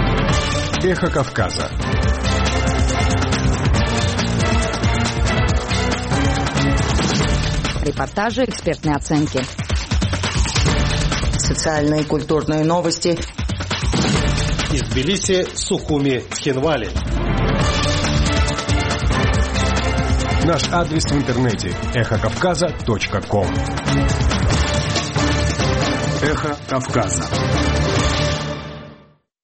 Эхо Кавказа. Репортажи, экспертные оценки. Социальные и культурные новости. Из Тбилиси, Сухуми, Цхинвали. Наш адрес в интернете эхо кавказа точка ком. Эхо Кавказа.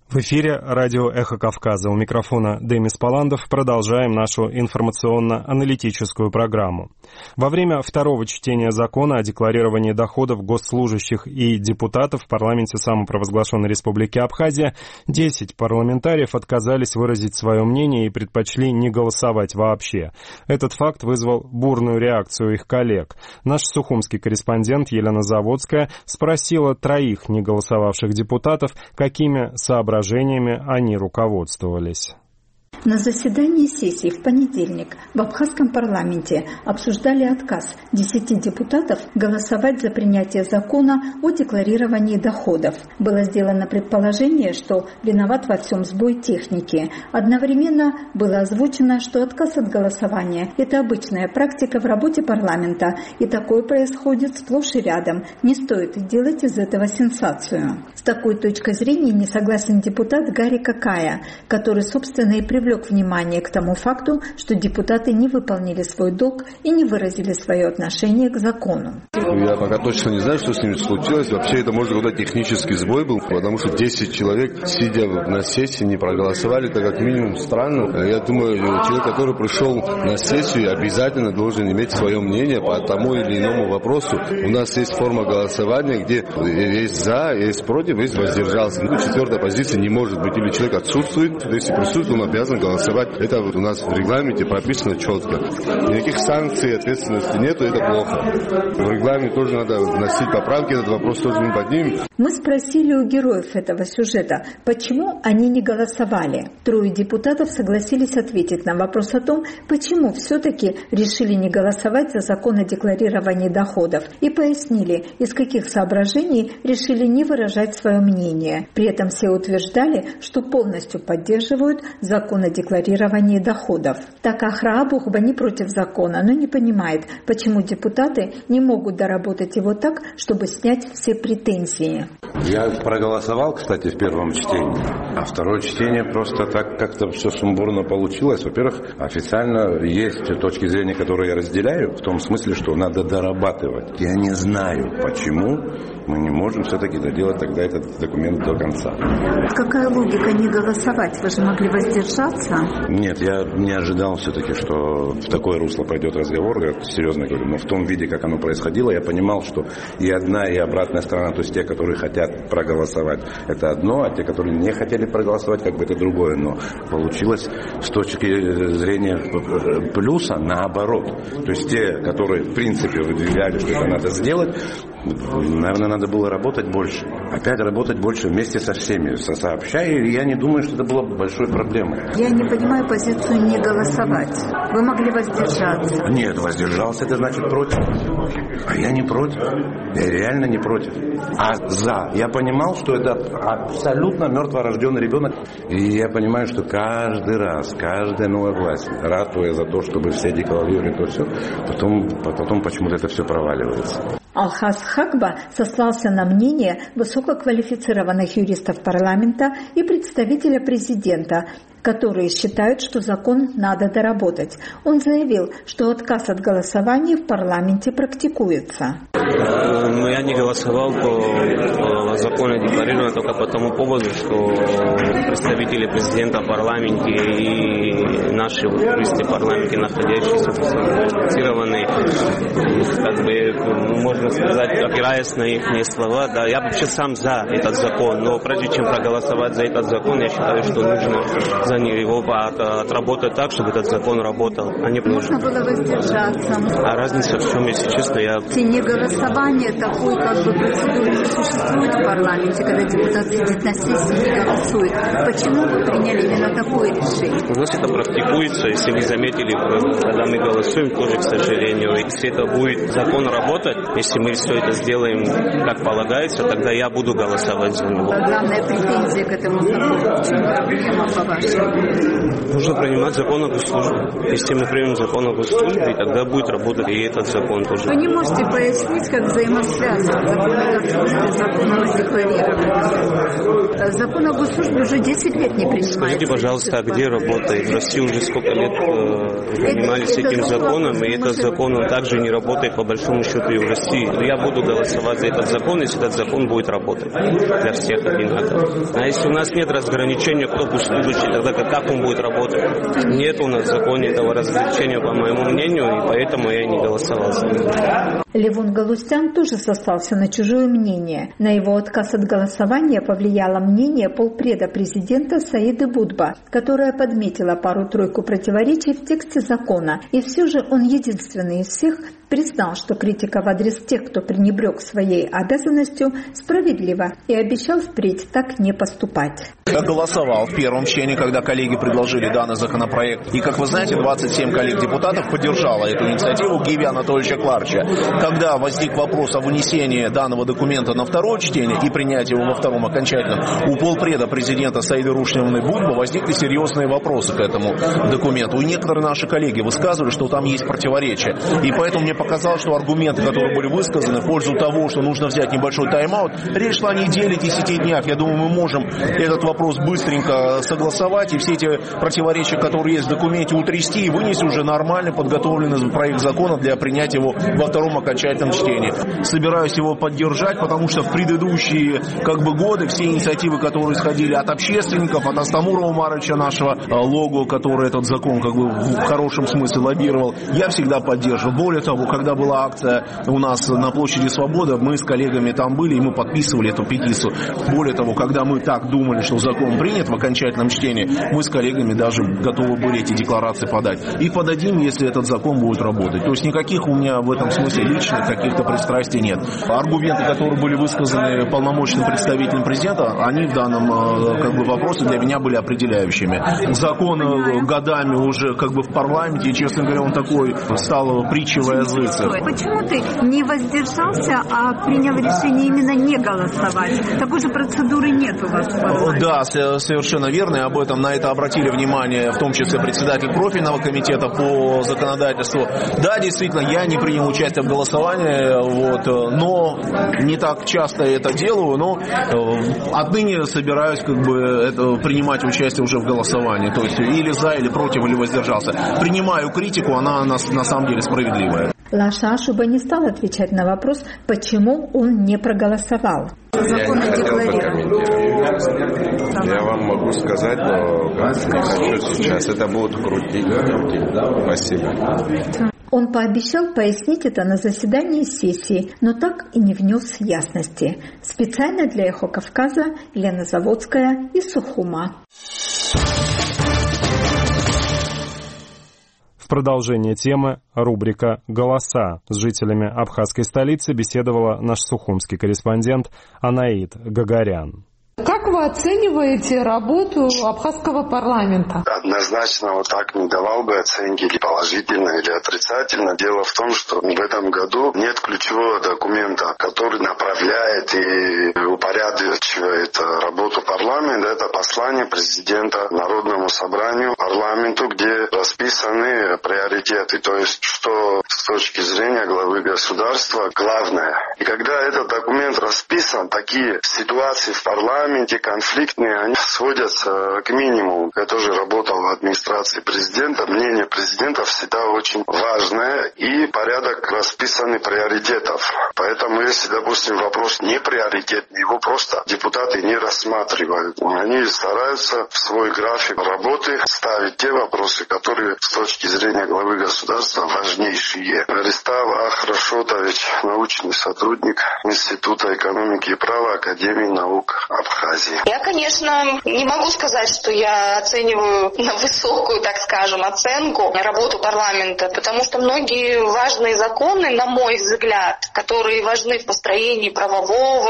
В эфире радио «Эхо Кавказа». У микрофона Демис Паландов. Продолжаем нашу информационно-аналитическую программу. Во время второго чтения закона о декларировании доходов госслужащих и депутатов в парламенте самопровозглашенной Республики Абхазия десять парламентариев отказались выразить свое мнение и предпочли не голосовать вообще. Этот факт вызвал бурную реакцию их коллег. Наш сухумский корреспондент Елена Заводская спросила троих не голосовавших депутатов, какими соображениями они руководствовались. На заседании сессии в понедельник в абхазском парламенте обсуждали отказ десяти депутатов голосовать за принятие закона о декларировании доходов. Было сделано предположение, что виноват во всем сбой техники. Одновременно было озвучено, что отказ от голосования – это обычная практика в работе парламента, и такое происходит сплошь и рядом. Не стоит делать из этого сенсацию. С такой точкой зрения не согласен депутат Гарри Какая, который, собственно, и привлек внимание к тому факту, что депутаты не выполнили свой долг и не выразили свое отношение к закону. Я пока точно не знаю, что с ними случилось. Вообще это, можно сказать, технический сбой был, потому что десять человек, сидя на сессии, не проголосовали. Это как минимум странно. Я думаю, человек, который пришел на сессию, обязательно должен иметь свое мнение по тому или иному вопросу. У нас есть форма голосования, где есть за, есть против, есть воздержался. Ну, четвертая позиция не может быть. Или человек отсутствует, если присутствует, он обязан голосовать. Это вот у нас в регламенте прописано четко. Никаких санкций, ответственности нету, это плохо. В регламенте тоже надо вносить поправки, этот вопрос тоже мы поднимем. Мы спросили у героев этого сюжета, почему они не голосовали. Трое депутатов согласились ответить на вопрос о том, почему все-таки решили не голосовать за закон о декларировании доходов, и пояснили, из каких соображений решили не выражать свое мнение. При этом все утверждали, что полностью поддерживают закон о декларировании доходов. Так Ахра Абухба не против закона, но не понимает, почему депутаты не могут доработать его так, чтобы снять все претензии. Я проголосовал, кстати, в первом чтении, а второе чтение просто так как-то все сумбурно получилось. Во-первых, официально есть точки зрения, которые я разделяю, в том смысле, что надо дорабатывать. Я не знаю, почему мы не можем все-таки доделать тогда этот документ до конца. Какая логика не голосовать? Вы же могли воздержаться? Нет, я не ожидал все-таки, что в такое русло пойдет разговор, я серьезно говорю, но в том виде, как оно происходило, я понимал, что и одна, и обратная сторона, то есть те, которые хотят проголосовать, это одно, а те, которые не хотели проголосовать, как бы это другое. Но получилось с точки зрения плюса наоборот. То есть те, которые в принципе выдвигали, что это надо сделать, наверное, надо было работать больше. Опять работать больше вместе со всеми, сообща, и я не думаю, что это было большой проблемой. Я не понимаю позицию не голосовать. Вы могли воздержаться. Нет, воздержался, это значит против. А я не против. Я реально не против. А за. Я понимал, что это абсолютно мертворожденный ребенок. И я понимаю, что каждый раз, каждая новая власть, ратуя за то, чтобы все декларировали то все, потом, потом почему-то это все проваливается. Алхаз Хакба сослался на мнение высококвалифицированных юристов парламента и представителя президента, которые считают, что закон надо доработать. Он заявил, что отказ от голосования в парламенте практикуется. Но я не голосовал по закону декларирования только по тому поводу, что представители президента в парламенте и наши юристы в парламенте, находящиеся квалифицированные, как бы, можно сказать, опираясь на их слова, да, я вообще сам за этот закон, но прежде чем проголосовать за этот закон, я считаю, что нужно за него отработать так, чтобы этот закон работал. А не нужно было воздержаться. А разница в чем, если честно, я... Не голосование такой, как бы, процедуры не существует в парламенте, когда депутат сидит на сессии и не голосует. Почему вы приняли именно такое решение? У нас это практикуется, если вы заметили, когда мы голосуем, тоже, к сожалению. Если это будет закон работать, если мы все это сделаем как полагается, тогда я буду голосовать за него. Главная претензия к этому закону, в чем проблема, по-вашему? Нужно принимать закон о госслужбе. Если мы примем закон о госслужбе, тогда будет работать и этот закон тоже. Вы не можете пояснить, как взаимосвязан закон о госслужбе и закон о декларировании? Закон о госслужбе уже десять лет не принимается. Скажите, пожалуйста, а где работает? В России уже сколько лет э, занимались это, этим это законом, и этот закон он также не работает по большому счету и в России. Но я буду голосовать за этот закон, если этот закон будет работать для всех одинаково. А если у нас нет разграничения, кто госслужащий, тогда как он будет работать? Нет у нас в законе этого разграничения, по моему мнению, и поэтому я не голосовал за него. Левон Галустян тоже сослался на чужое мнение. На его отказ от голосования повлияло мнение полпреда президента Саиды Будба, которая подметила пару-тройку противоречий в тексте закона. И все же он единственный из всех признал, что критика в адрес тех, кто пренебрег своей обязанностью, справедлива, и обещал впредь так не поступать. Я голосовал в первом чтении, когда коллеги предложили данный законопроект. И, как вы знаете, двадцать семь коллег-депутатов поддержало эту инициативу Гиви Анатольевича Кларча. Когда возник вопрос о вынесении данного документа на второе чтение и принятии его во втором окончательном, у полпреда президента Саиды Рушневны Будба возникли серьезные вопросы к этому документу. И некоторые наши коллеги высказывали, что там есть противоречия. И поэтому мне показалось, что аргументы, которые были высказаны в пользу того, что нужно взять небольшой тайм-аут, речь шла о неделе, десяти днях. Я думаю, мы можем этот вопрос быстренько согласовать и все эти противоречия, которые есть в документе, утрясти и вынести уже нормально подготовленный проект закона для принятия его во втором окончательном чтении. Собираюсь его поддержать, потому что в предыдущие как бы, годы все инициативы, которые исходили от общественников, от Астамура Умаровича, нашего лого, который этот закон как бы в хорошем смысле лоббировал, я всегда поддерживал. Более того, когда была акция у нас на площади Свободы, мы с коллегами там были, и мы подписывали эту петицию. Более того, когда мы так думали, что закон принят в окончательном чтении, мы с коллегами даже готовы были эти декларации подать. И подадим, если этот закон будет работать. То есть никаких у меня в этом смысле личных каких-то пристрастий нет. Аргументы, которые были высказаны полномочным представителем президента, они в данном как бы, вопросе для меня были определяющими. Закон годами уже как бы в парламенте, и, честно говоря, он такой стал притчей во языцах. Почему ты не воздержался, а принял решение именно не голосовать? Такой же процедуры нет у вас в парламенте. Да, совершенно верно. И об этом на это обратили внимание, в том числе председатель профильного комитета по законодательству. Да, действительно, я не принял участие в голосовании, вот, но не так часто это делаю, но отныне собираюсь как бы, это, принимать участие уже в голосовании. То есть или за, или против, или воздержался. Принимаю критику, она на, на самом деле справедливая. Лаша Ашуба не стал отвечать на вопрос, почему он не проголосовал. Я не хотел прокомментировать. Я вам могу сказать, но как не хочу сейчас. Это будут крутить. Спасибо. Он пообещал пояснить это на заседании сессии, но так и не внес ясности. Специально для «Эхо Кавказа» Лена Заводская из Сухума. В продолжение темы рубрика «Голоса». С жителями абхазской столицы беседовала наш сухумский корреспондент Анаид Гагарян. Как вы оцениваете работу абхазского парламента? Однозначно вот так не давал бы оценки или положительно, или отрицательно. Дело в том, что в этом году нет ключевого документа, который направляет и упорядочивает работу парламента. Это послание президента Народному собранию, парламенту, где расписаны приоритеты. То есть, что с точки зрения главы государства главное. И когда этот документ расписан, такие ситуации в парламенте, конфликтные, они сводятся к минимуму. Я тоже работал в администрации президента. Мнение президента всегда очень важное и порядок расписанный приоритетов. Поэтому, если, допустим, вопрос не приоритетный, его просто депутаты не рассматривают. Они стараются в свой график работы ставить те вопросы, которые с точки зрения главы государства важнейшие. Ристав Ахрашотович, научный сотрудник Института экономики и права Академии наук Абхазии. Я, конечно, не могу сказать, что я оцениваю на высокую, так скажем, оценку работу парламента, потому что многие важные законы, на мой взгляд, которые важны в построении правового государства,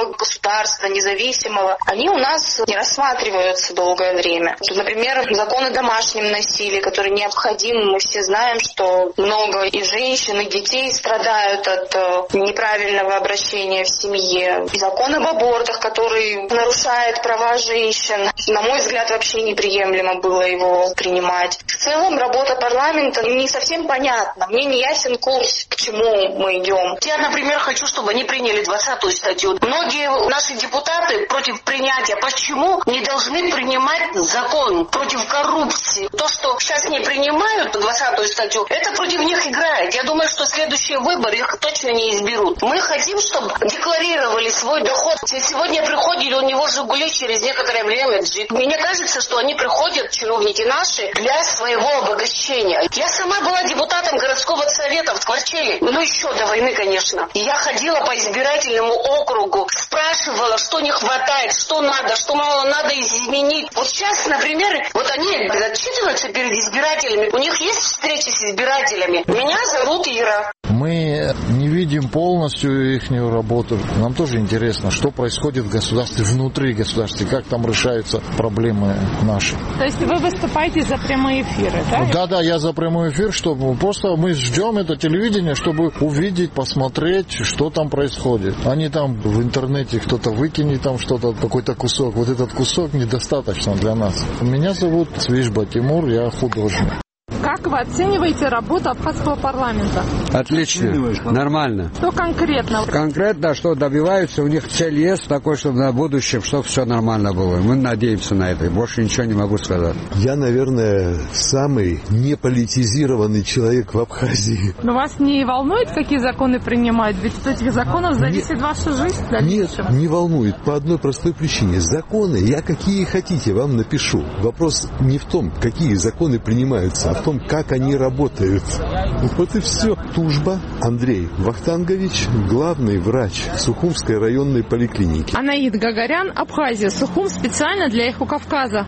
государства независимого, они у нас не рассматриваются долгое время. Например, закон о домашнем насилии, который необходим. Мы все знаем, что много и женщин, и детей страдают от неправильного обращения в семье. Закон об абортах, который нарушает права женщин. На мой взгляд, вообще неприемлемо было его принимать. В целом, работа парламента не совсем понятна. Мне не ясен курс, к чему мы идем. Я, например, хочу, чтобы они приняли двадцатую статью. Многие наши депутаты против принятия. Почему не должны принимать закон против коррупции? То, что сейчас не принимают двадцатую статью, это против них играет. Я думаю, что следующие выборы их точно не изберут. Мы хотим, чтобы декларировали свой доход. Сегодня приходили, у него «Жигули», через некоторое время джип. Мне кажется, что они приходят, чиновники наши, для своего обогащения. Я сама была депутатом городского совета в Творчеле. Ну, еще до войны, конечно. И я ходила по избирательному округу, спрашивала, что не хватает, что надо, что мало надо изменить. Вот сейчас, например, вот они отчитываются перед избирателями. У них есть встречи с избирателями. Меня зовут Ира. Мы не видим полностью их работу. Нам тоже интересно, что происходит в государстве, внутри государства, как там решаются проблемы наши. То есть вы выступаете за прямые эфиры, да? Да, да, я за прямой эфир, чтобы просто мы ждем это телевидение, чтобы увидеть, посмотреть, что там происходит. Они там в интернете кто-то выкинет там что-то, какой-то кусок. Вот этот кусок недостаточно для нас. Меня зовут Свижба Тимур, я художник. Как вы оцениваете работу Абхазского парламента? Отлично, нормально. Что конкретно? Конкретно, что добиваются, у них цель есть такой, чтобы на будущем, чтобы все нормально было. Мы надеемся на это, больше ничего не могу сказать. Я, наверное, самый неполитизированный человек в Абхазии. Но вас не волнует, какие законы принимают? Ведь от этих законов зависит не, ваша жизнь в дальнейшем. Нет, не волнует по одной простой причине. Законы, я какие хотите, вам напишу. Вопрос не в том, какие законы принимаются, а в том, как они работают. Вот и все. Тужба Андрей Вахтангович, главный врач Сухумской районной поликлиники. Анаид Гагарян, Абхазия, Сухум специально для Эхо Кавказа.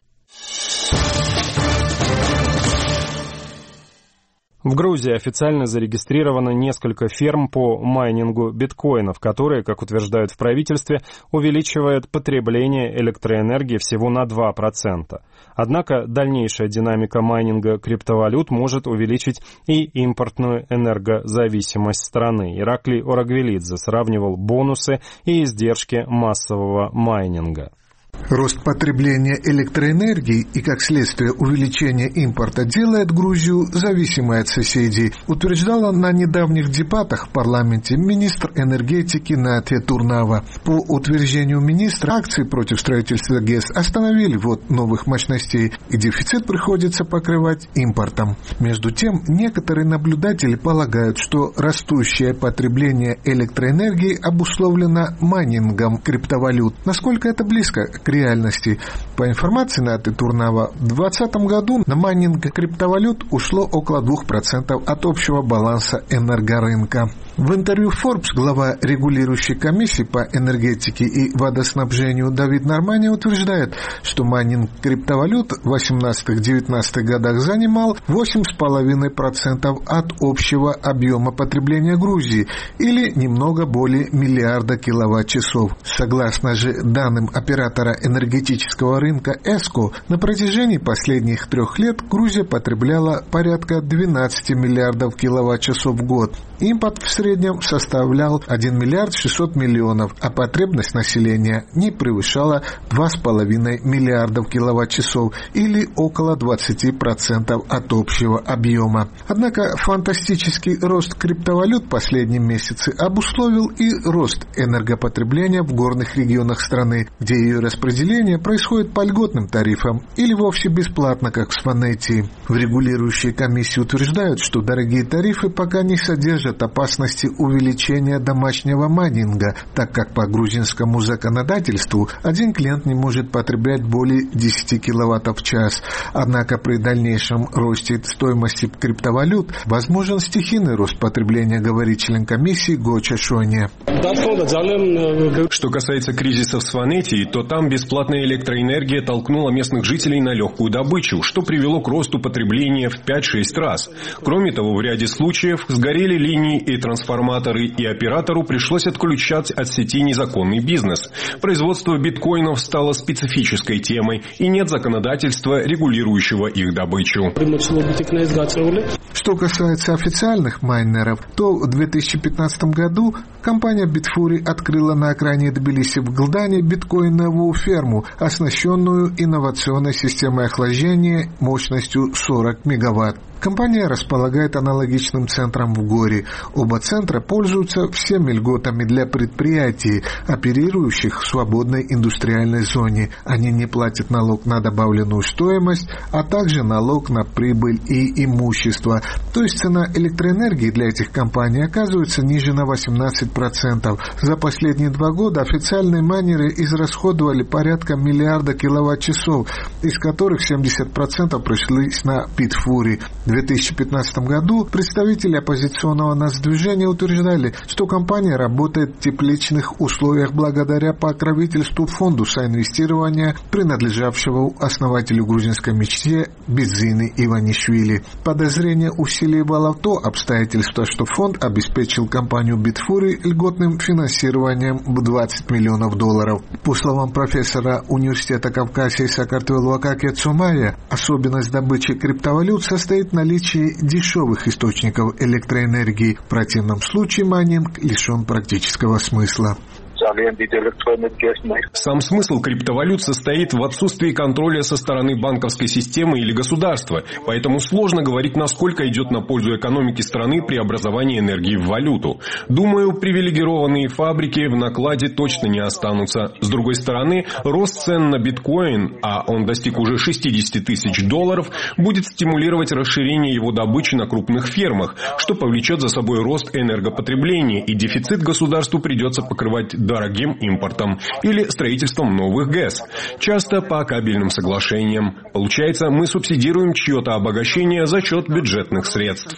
В Грузии официально зарегистрировано несколько ферм по майнингу биткоинов, которые, как утверждают в правительстве, увеличивают потребление электроэнергии всего на два процента. Однако дальнейшая динамика майнинга криптовалют может увеличить и импортную энергозависимость страны. Ираклий Орагвелидзе сравнивал бонусы и издержки массового майнинга. Рост потребления электроэнергии и, как следствие, увеличение импорта делает Грузию зависимой от соседей, утверждала на недавних дебатах в парламенте министр энергетики Натия Турнава. По утверждению министра, акции против строительства ГЭС остановили ввод новых мощностей, и дефицит приходится покрывать импортом. Между тем, некоторые наблюдатели полагают, что растущее потребление электроэнергии обусловлено майнингом криптовалют. Насколько это близко к реальности? По информации Натии Турнава, в две тысячи двадцатом году на майнинг криптовалют ушло около двух процентов от общего баланса энергорынка. В интервью Forbes глава регулирующей комиссии по энергетике и водоснабжению Давид Нормани утверждает, что майнинг криптовалют в восемнадцатом-девятнадцатом годах занимал восемь целых пять десятых процента от общего объема потребления Грузии, или немного более миллиарда киловатт-часов. Согласно же данным оператора энергетического рынка эско, на протяжении последних трех лет Грузия потребляла порядка двенадцать миллиардов киловатт-часов в год. Импорт в среднем составлял один миллиард шестьсот миллионов, а потребность населения не превышала два с половиной миллиардов киловатт-часов, или около двадцать процентов от общего объема. Однако фантастический рост криптовалют в последнем месяце обусловил и рост энергопотребления в горных регионах страны, где ее распределение происходит по льготным тарифам или вовсе бесплатно, как в Сванетии. В регулирующей комиссии утверждают, что дорогие тарифы пока не содержат опасности увеличения домашнего майнинга, так как по грузинскому законодательству один клиент не может потреблять более десяти киловаттов в час. Однако при дальнейшем росте стоимости криптовалют возможен стихийный рост потребления, говорит член комиссии Гоча Шони. Что касается кризиса в Сванетии, то там бесплатная электроэнергия толкнула местных жителей на легкую добычу, что привело к росту потребления в пять-шесть раз. Кроме того, в ряде случаев сгорели линии линий и трансформаторы, и оператору пришлось отключать от сети незаконный бизнес. Производство биткоинов стало специфической темой, и нет законодательства, регулирующего их добычу. Что касается официальных майнеров, то в две тысячи пятнадцатом году компания Bitfury открыла на окраине Тбилиси в Гылдане биткоиновую ферму, оснащенную инновационной системой охлаждения мощностью сорок мегаватт. Компания располагает аналогичным центром в Горе. Оба центра пользуются всеми льготами для предприятий, оперирующих в свободной индустриальной зоне. Они не платят налог на добавленную стоимость, а также налог на прибыль и имущество. То есть цена электроэнергии для этих компаний оказывается ниже на восемнадцать процентов. За последние два года официальные майнеры израсходовали порядка миллиарда киловатт-часов, из которых семьдесят процентов пришлись на Bitfury. В две тысячи пятнадцатом году представители оппозиционного нацдвижения утверждали, что компания работает в тепличных условиях благодаря покровительству фонду соинвестирования, принадлежавшего основателю грузинской мечте Бидзины Иванишвили. Подозрение усиливало то обстоятельство, что фонд обеспечил компанию Bitfury льготным финансированием в двадцать миллионов долларов. По словам профессора университета Кавказии Сакартвелу Акакия Цумая, особенность добычи криптовалют состоит в наличии дешевых источников электроэнергии. В противном случае майнинг лишен практического смысла. Сам смысл криптовалют состоит в отсутствии контроля со стороны банковской системы или государства, поэтому сложно говорить, насколько идет на пользу экономике страны преобразование энергии в валюту. Думаю, привилегированные фабрики в накладе точно не останутся. С другой стороны, рост цен на биткоин, а он достиг уже шестьдесят тысяч долларов, будет стимулировать расширение его добычи на крупных фермах, что повлечет за собой рост энергопотребления, и дефицит государству придется покрывать дорогим импортом или строительством новых ГЭС, часто по кабельным соглашениям. Получается, мы субсидируем чье-то обогащение за счет бюджетных средств.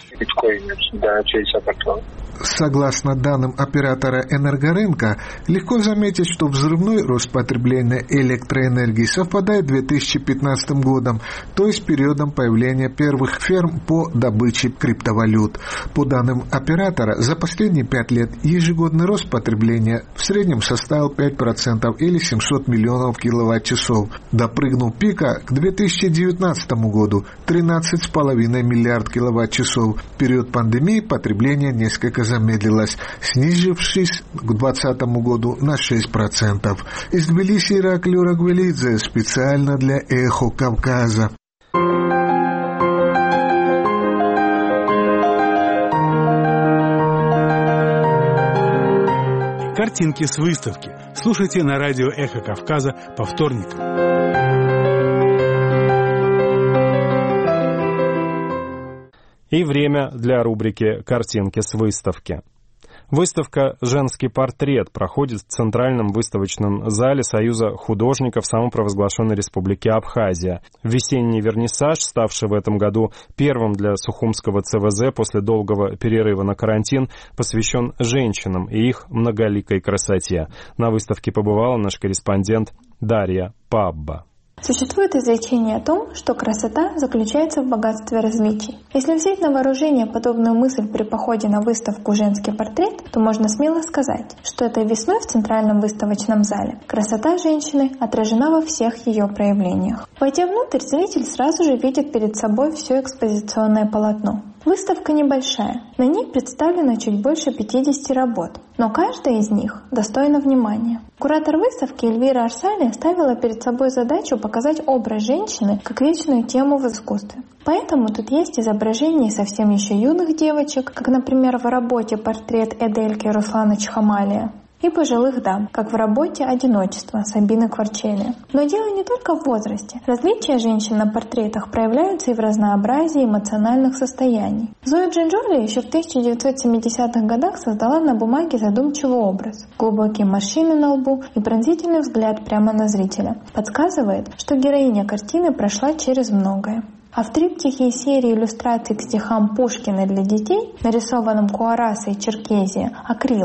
Согласно данным оператора энергорынка, легко заметить, что взрывной рост потребления электроэнергии совпадает с две тысячи пятнадцатым годом, то есть периодом появления первых ферм по добыче криптовалют. По данным оператора, за последние пять лет ежегодный рост потребления в среднем составил пять процентов или семьсот миллионов киловатт-часов. Допрыгнул пика к две тысячи девятнадцатому году – тринадцать целых пять десятых миллиард киловатт-часов. В период пандемии потребление несколько замедлилось, снизившись к двадцатому году на шесть процентов. Из Тбилиси Ираклий Рагвелидзе специально для «Эхо Кавказа». Картинки с выставки. Слушайте на радио «Эхо Кавказа» по вторникам. И время для рубрики «Картинки с выставки». Выставка «Женский портрет» проходит в Центральном выставочном зале Союза художников самопровозглашенной Республики Абхазия. Весенний вернисаж, ставший в этом году первым для Сухумского ЦВЗ после долгого перерыва на карантин, посвящен женщинам и их многоликой красоте. На выставке побывала наш корреспондент Дарья Пабба. Существует изречение о том, что красота заключается в богатстве различий. Если взять на вооружение подобную мысль при походе на выставку «Женский портрет», то можно смело сказать, что этой весной в Центральном выставочном зале красота женщины отражена во всех ее проявлениях. Войдя внутрь, зритель сразу же видит перед собой все экспозиционное полотно. Выставка небольшая, на ней представлено чуть больше пятидесяти работ, но каждая из них достойна внимания. Куратор выставки Эльвира Арсали ставила перед собой задачу показать образ женщины как вечную тему в искусстве. Поэтому тут есть изображения совсем еще юных девочек, как, например, в работе «Портрет Эдельки» Руслана Чхамалия, и пожилых дам, как в работе «Одиночество» Сабины Кварчели. Но дело не только в возрасте. Различия женщин на портретах проявляются и в разнообразии эмоциональных состояний. Зоя Джинджоли еще в тысяча девятьсот семидесятых годах создала на бумаге задумчивый образ. Глубокие морщины на лбу и пронзительный взгляд прямо на зрителя подсказывает, что героиня картины прошла через многое. А в триптихе из серии иллюстраций к стихам Пушкина для детей, нарисованном Куарасой Черкезия акрилом,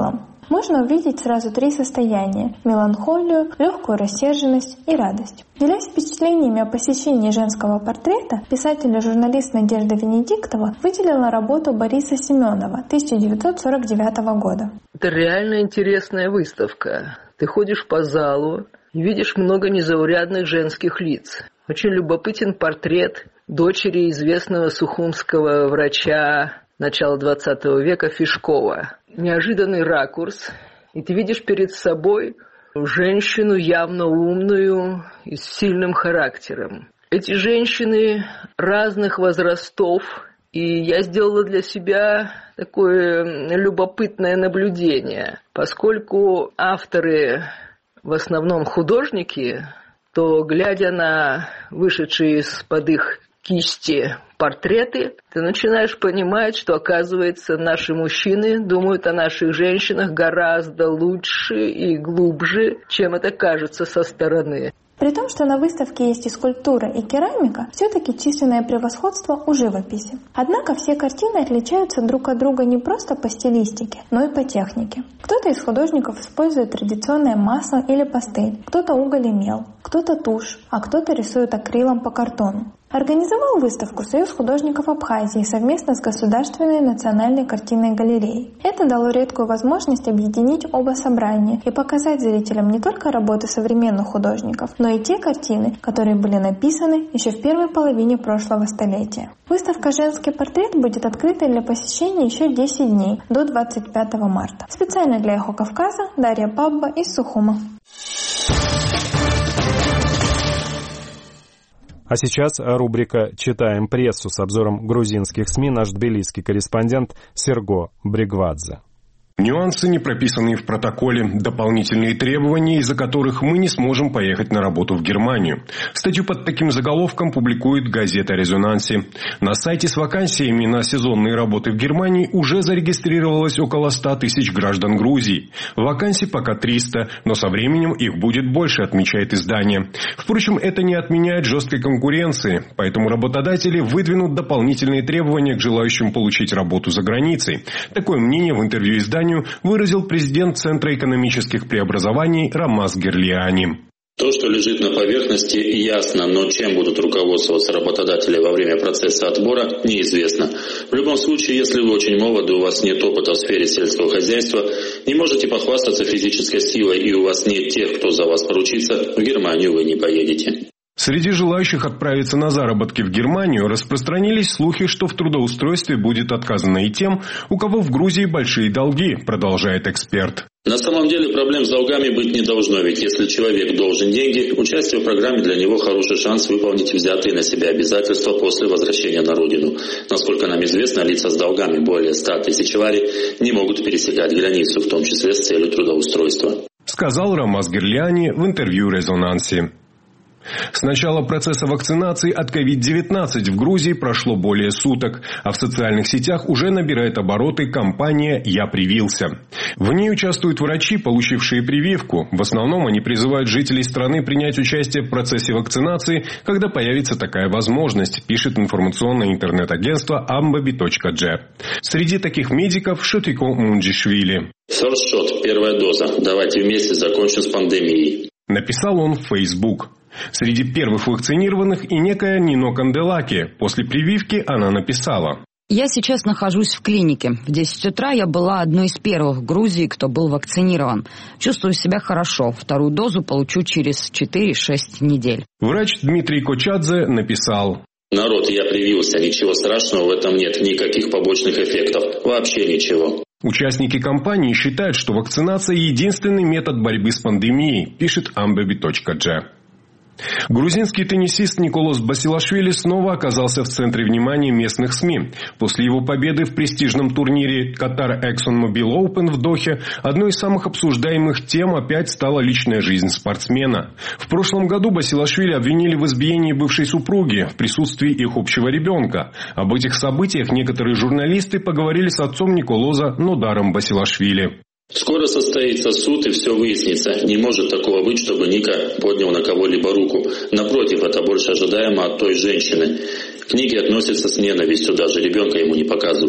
можно увидеть сразу три состояния – меланхолию, легкую рассерженность и радость. Делясь впечатлениями о посещении женского портрета, писатель и журналист Надежда Венедиктова выделила работу Бориса Семенова тысяча девятьсот сорок девятого года. Это реально интересная выставка. Ты ходишь по залу и видишь много незаурядных женских лиц. Очень любопытен портрет дочери известного сухумского врача начала двадцатого века Фишкова. Неожиданный ракурс, и ты видишь перед собой женщину явно умную и с сильным характером. Эти женщины разных возрастов, и я сделала для себя такое любопытное наблюдение. Поскольку авторы в основном художники, то, глядя на вышедшие из-под их кисти портреты, ты начинаешь понимать, что, оказывается, наши мужчины думают о наших женщинах гораздо лучше и глубже, чем это кажется со стороны. При том, что на выставке есть и скульптура, и керамика, все-таки численное превосходство у живописи. Однако все картины отличаются друг от друга не просто по стилистике, но и по технике. Кто-то из художников использует традиционное масло или пастель, кто-то уголь и мел, кто-то тушь, а кто-то рисует акрилом по картону. Организовал выставку Союз художников Абхазии совместно с Государственной национальной картинной галереей. Это дало редкую возможность объединить оба собрания и показать зрителям не только работы современных художников, но и те картины, которые были написаны еще в первой половине прошлого столетия. Выставка «Женский портрет» будет открыта для посещения еще десять дней, до двадцать пятого марта. Специально для «Эхо Кавказа» Дарья Пабба из Сухума. А сейчас рубрика «Читаем прессу» с обзором грузинских СМИ, наш тбилисский корреспондент Серго Бригвадзе. Нюансы, не прописанные в протоколе, дополнительные требования, из-за которых мы не сможем поехать на работу в Германию. Статью под таким заголовком публикует газета «Резонансе». На сайте с вакансиями на сезонные работы в Германии уже зарегистрировалось около ста тысяч граждан Грузии. Вакансий пока триста, но со временем их будет больше, отмечает издание. Впрочем, это не отменяет жесткой конкуренции, поэтому работодатели выдвинут дополнительные требования к желающим получить работу за границей. Такое мнение в интервью изданию выразил президент Центра экономических преобразований Рамаз Герлиани. То, что лежит на поверхности, ясно, но чем будут руководствоваться работодатели во время процесса отбора, неизвестно. В любом случае, если вы очень молоды, у вас нет опыта в сфере сельского хозяйства, не можете похвастаться физической силой и у вас нет тех, кто за вас поручится, в Германию вы не поедете. Среди желающих отправиться на заработки в Германию распространились слухи, что в трудоустройстве будет отказано и тем, у кого в Грузии большие долги, продолжает эксперт. На самом деле проблем с долгами быть не должно, ведь если человек должен деньги, участие в программе для него хороший шанс выполнить взятые на себя обязательства после возвращения на родину. Насколько нам известно, лица с долгами более ста тысяч лари не могут пересекать границу, в том числе с целью трудоустройства. Сказал Рамаз Герлиани в интервью «Резонансе». С начала процесса вакцинации от ковид девятнадцать в Грузии прошло более суток, а в социальных сетях уже набирает обороты кампания «Я привился». В ней участвуют врачи, получившие прививку. В основном они призывают жителей страны принять участие в процессе вакцинации, когда появится такая возможность, пишет информационное интернет-агентство амбаби точка джи. Среди таких медиков Шотико Мунджишвили. First shot, первая доза. Давайте вместе закончим с пандемией. Написал он в Facebook. Среди первых вакцинированных и некая Нино Канделаки. После прививки она написала: «Я сейчас нахожусь в клинике. В десять утра я была одной из первых в Грузии, кто был вакцинирован. Чувствую себя хорошо. Вторую дозу получу через четыре-шесть недель». Врач Дмитрий Кочадзе написал: «Народ, я привился. Ничего страшного в этом нет. Никаких побочных эффектов. Вообще ничего». Участники кампании считают, что вакцинация – единственный метод борьбы с пандемией, пишет амбаби точка джи. Грузинский теннисист Николос Басилашвили снова оказался в центре внимания местных СМИ. После его победы в престижном турнире Qatar ExxonMobil Open в Дохе одной из самых обсуждаемых тем опять стала личная жизнь спортсмена. В прошлом году Басилашвили обвинили в избиении бывшей супруги в присутствии их общего ребенка. Об этих событиях некоторые журналисты поговорили с отцом Николоза Нодаром Басилашвили. Скоро состоится суд и все выяснится. Не может такого быть, чтобы Ника поднял на кого-либо руку. Напротив, это больше ожидаемо от той женщины. К Нике относятся с ненавистью, даже ребенка ему не показывают.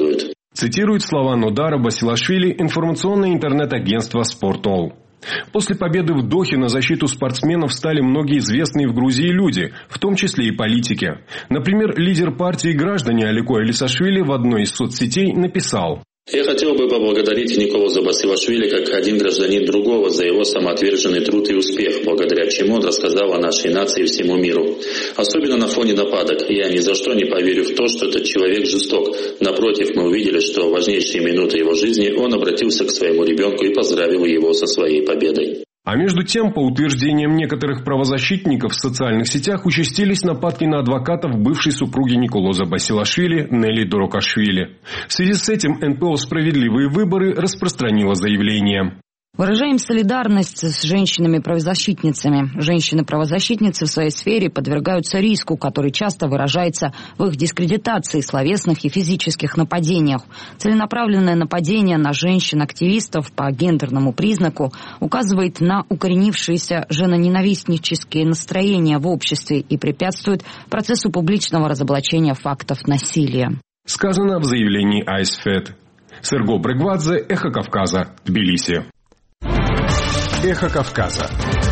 Цитирует слова Нодара Басилашвили информационное интернет-агентство «Спортол». После победы в Дохе на защиту спортсменов стали многие известные в Грузии люди, в том числе и политики. Например, лидер партии «Граждане» Алико Элисашвили в одной из соцсетей написал: «Я хотел бы поблагодарить Николоза Басилашвили как один гражданин другого за его самоотверженный труд и успех, благодаря чему он рассказал о нашей нации и всему миру. Особенно на фоне нападок. Я ни за что не поверю в то, что этот человек жесток. Напротив, мы увидели, что в важнейшие минуты его жизни он обратился к своему ребенку и поздравил его со своей победой». А между тем, по утверждениям некоторых правозащитников, в социальных сетях участились нападки на адвокатов бывшей супруги Николоза Басилашвили Нелли Дорокашвили. В связи с этим эн пэ о «Справедливые выборы» распространило заявление. Выражаем солидарность с женщинами-правозащитницами. Женщины-правозащитницы в своей сфере подвергаются риску, который часто выражается в их дискредитации, словесных и физических нападениях. Целенаправленное нападение на женщин-активистов по гендерному признаку указывает на укоренившиеся женоненавистнические настроения в обществе и препятствует процессу публичного разоблачения фактов насилия. Сказано в заявлении Айсфед. Серго Брегвадзе, Эхо Кавказа, Тбилиси. Эхо Кавказа.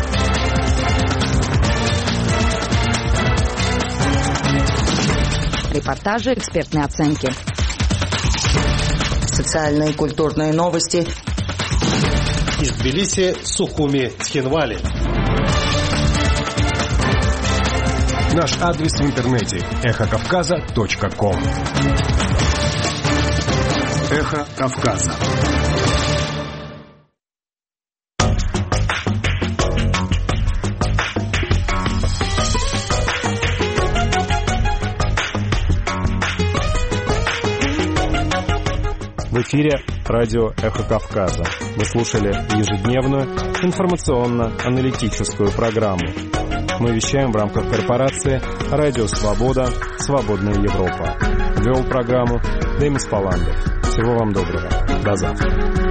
Репортажи, экспертные оценки. Социальные и культурные новости. Из Тбилиси, Сухуми, Цхинвали. Наш адрес в интернете эхо кавказа точка ком. Эхо Кавказа. В эфире радио «Эхо Кавказа». Вы слушали ежедневную информационно-аналитическую программу. Мы вещаем в рамках корпорации «Радио Свобода. Свободная Европа». Вел программу Демис Паландов. Всего вам доброго. До завтра.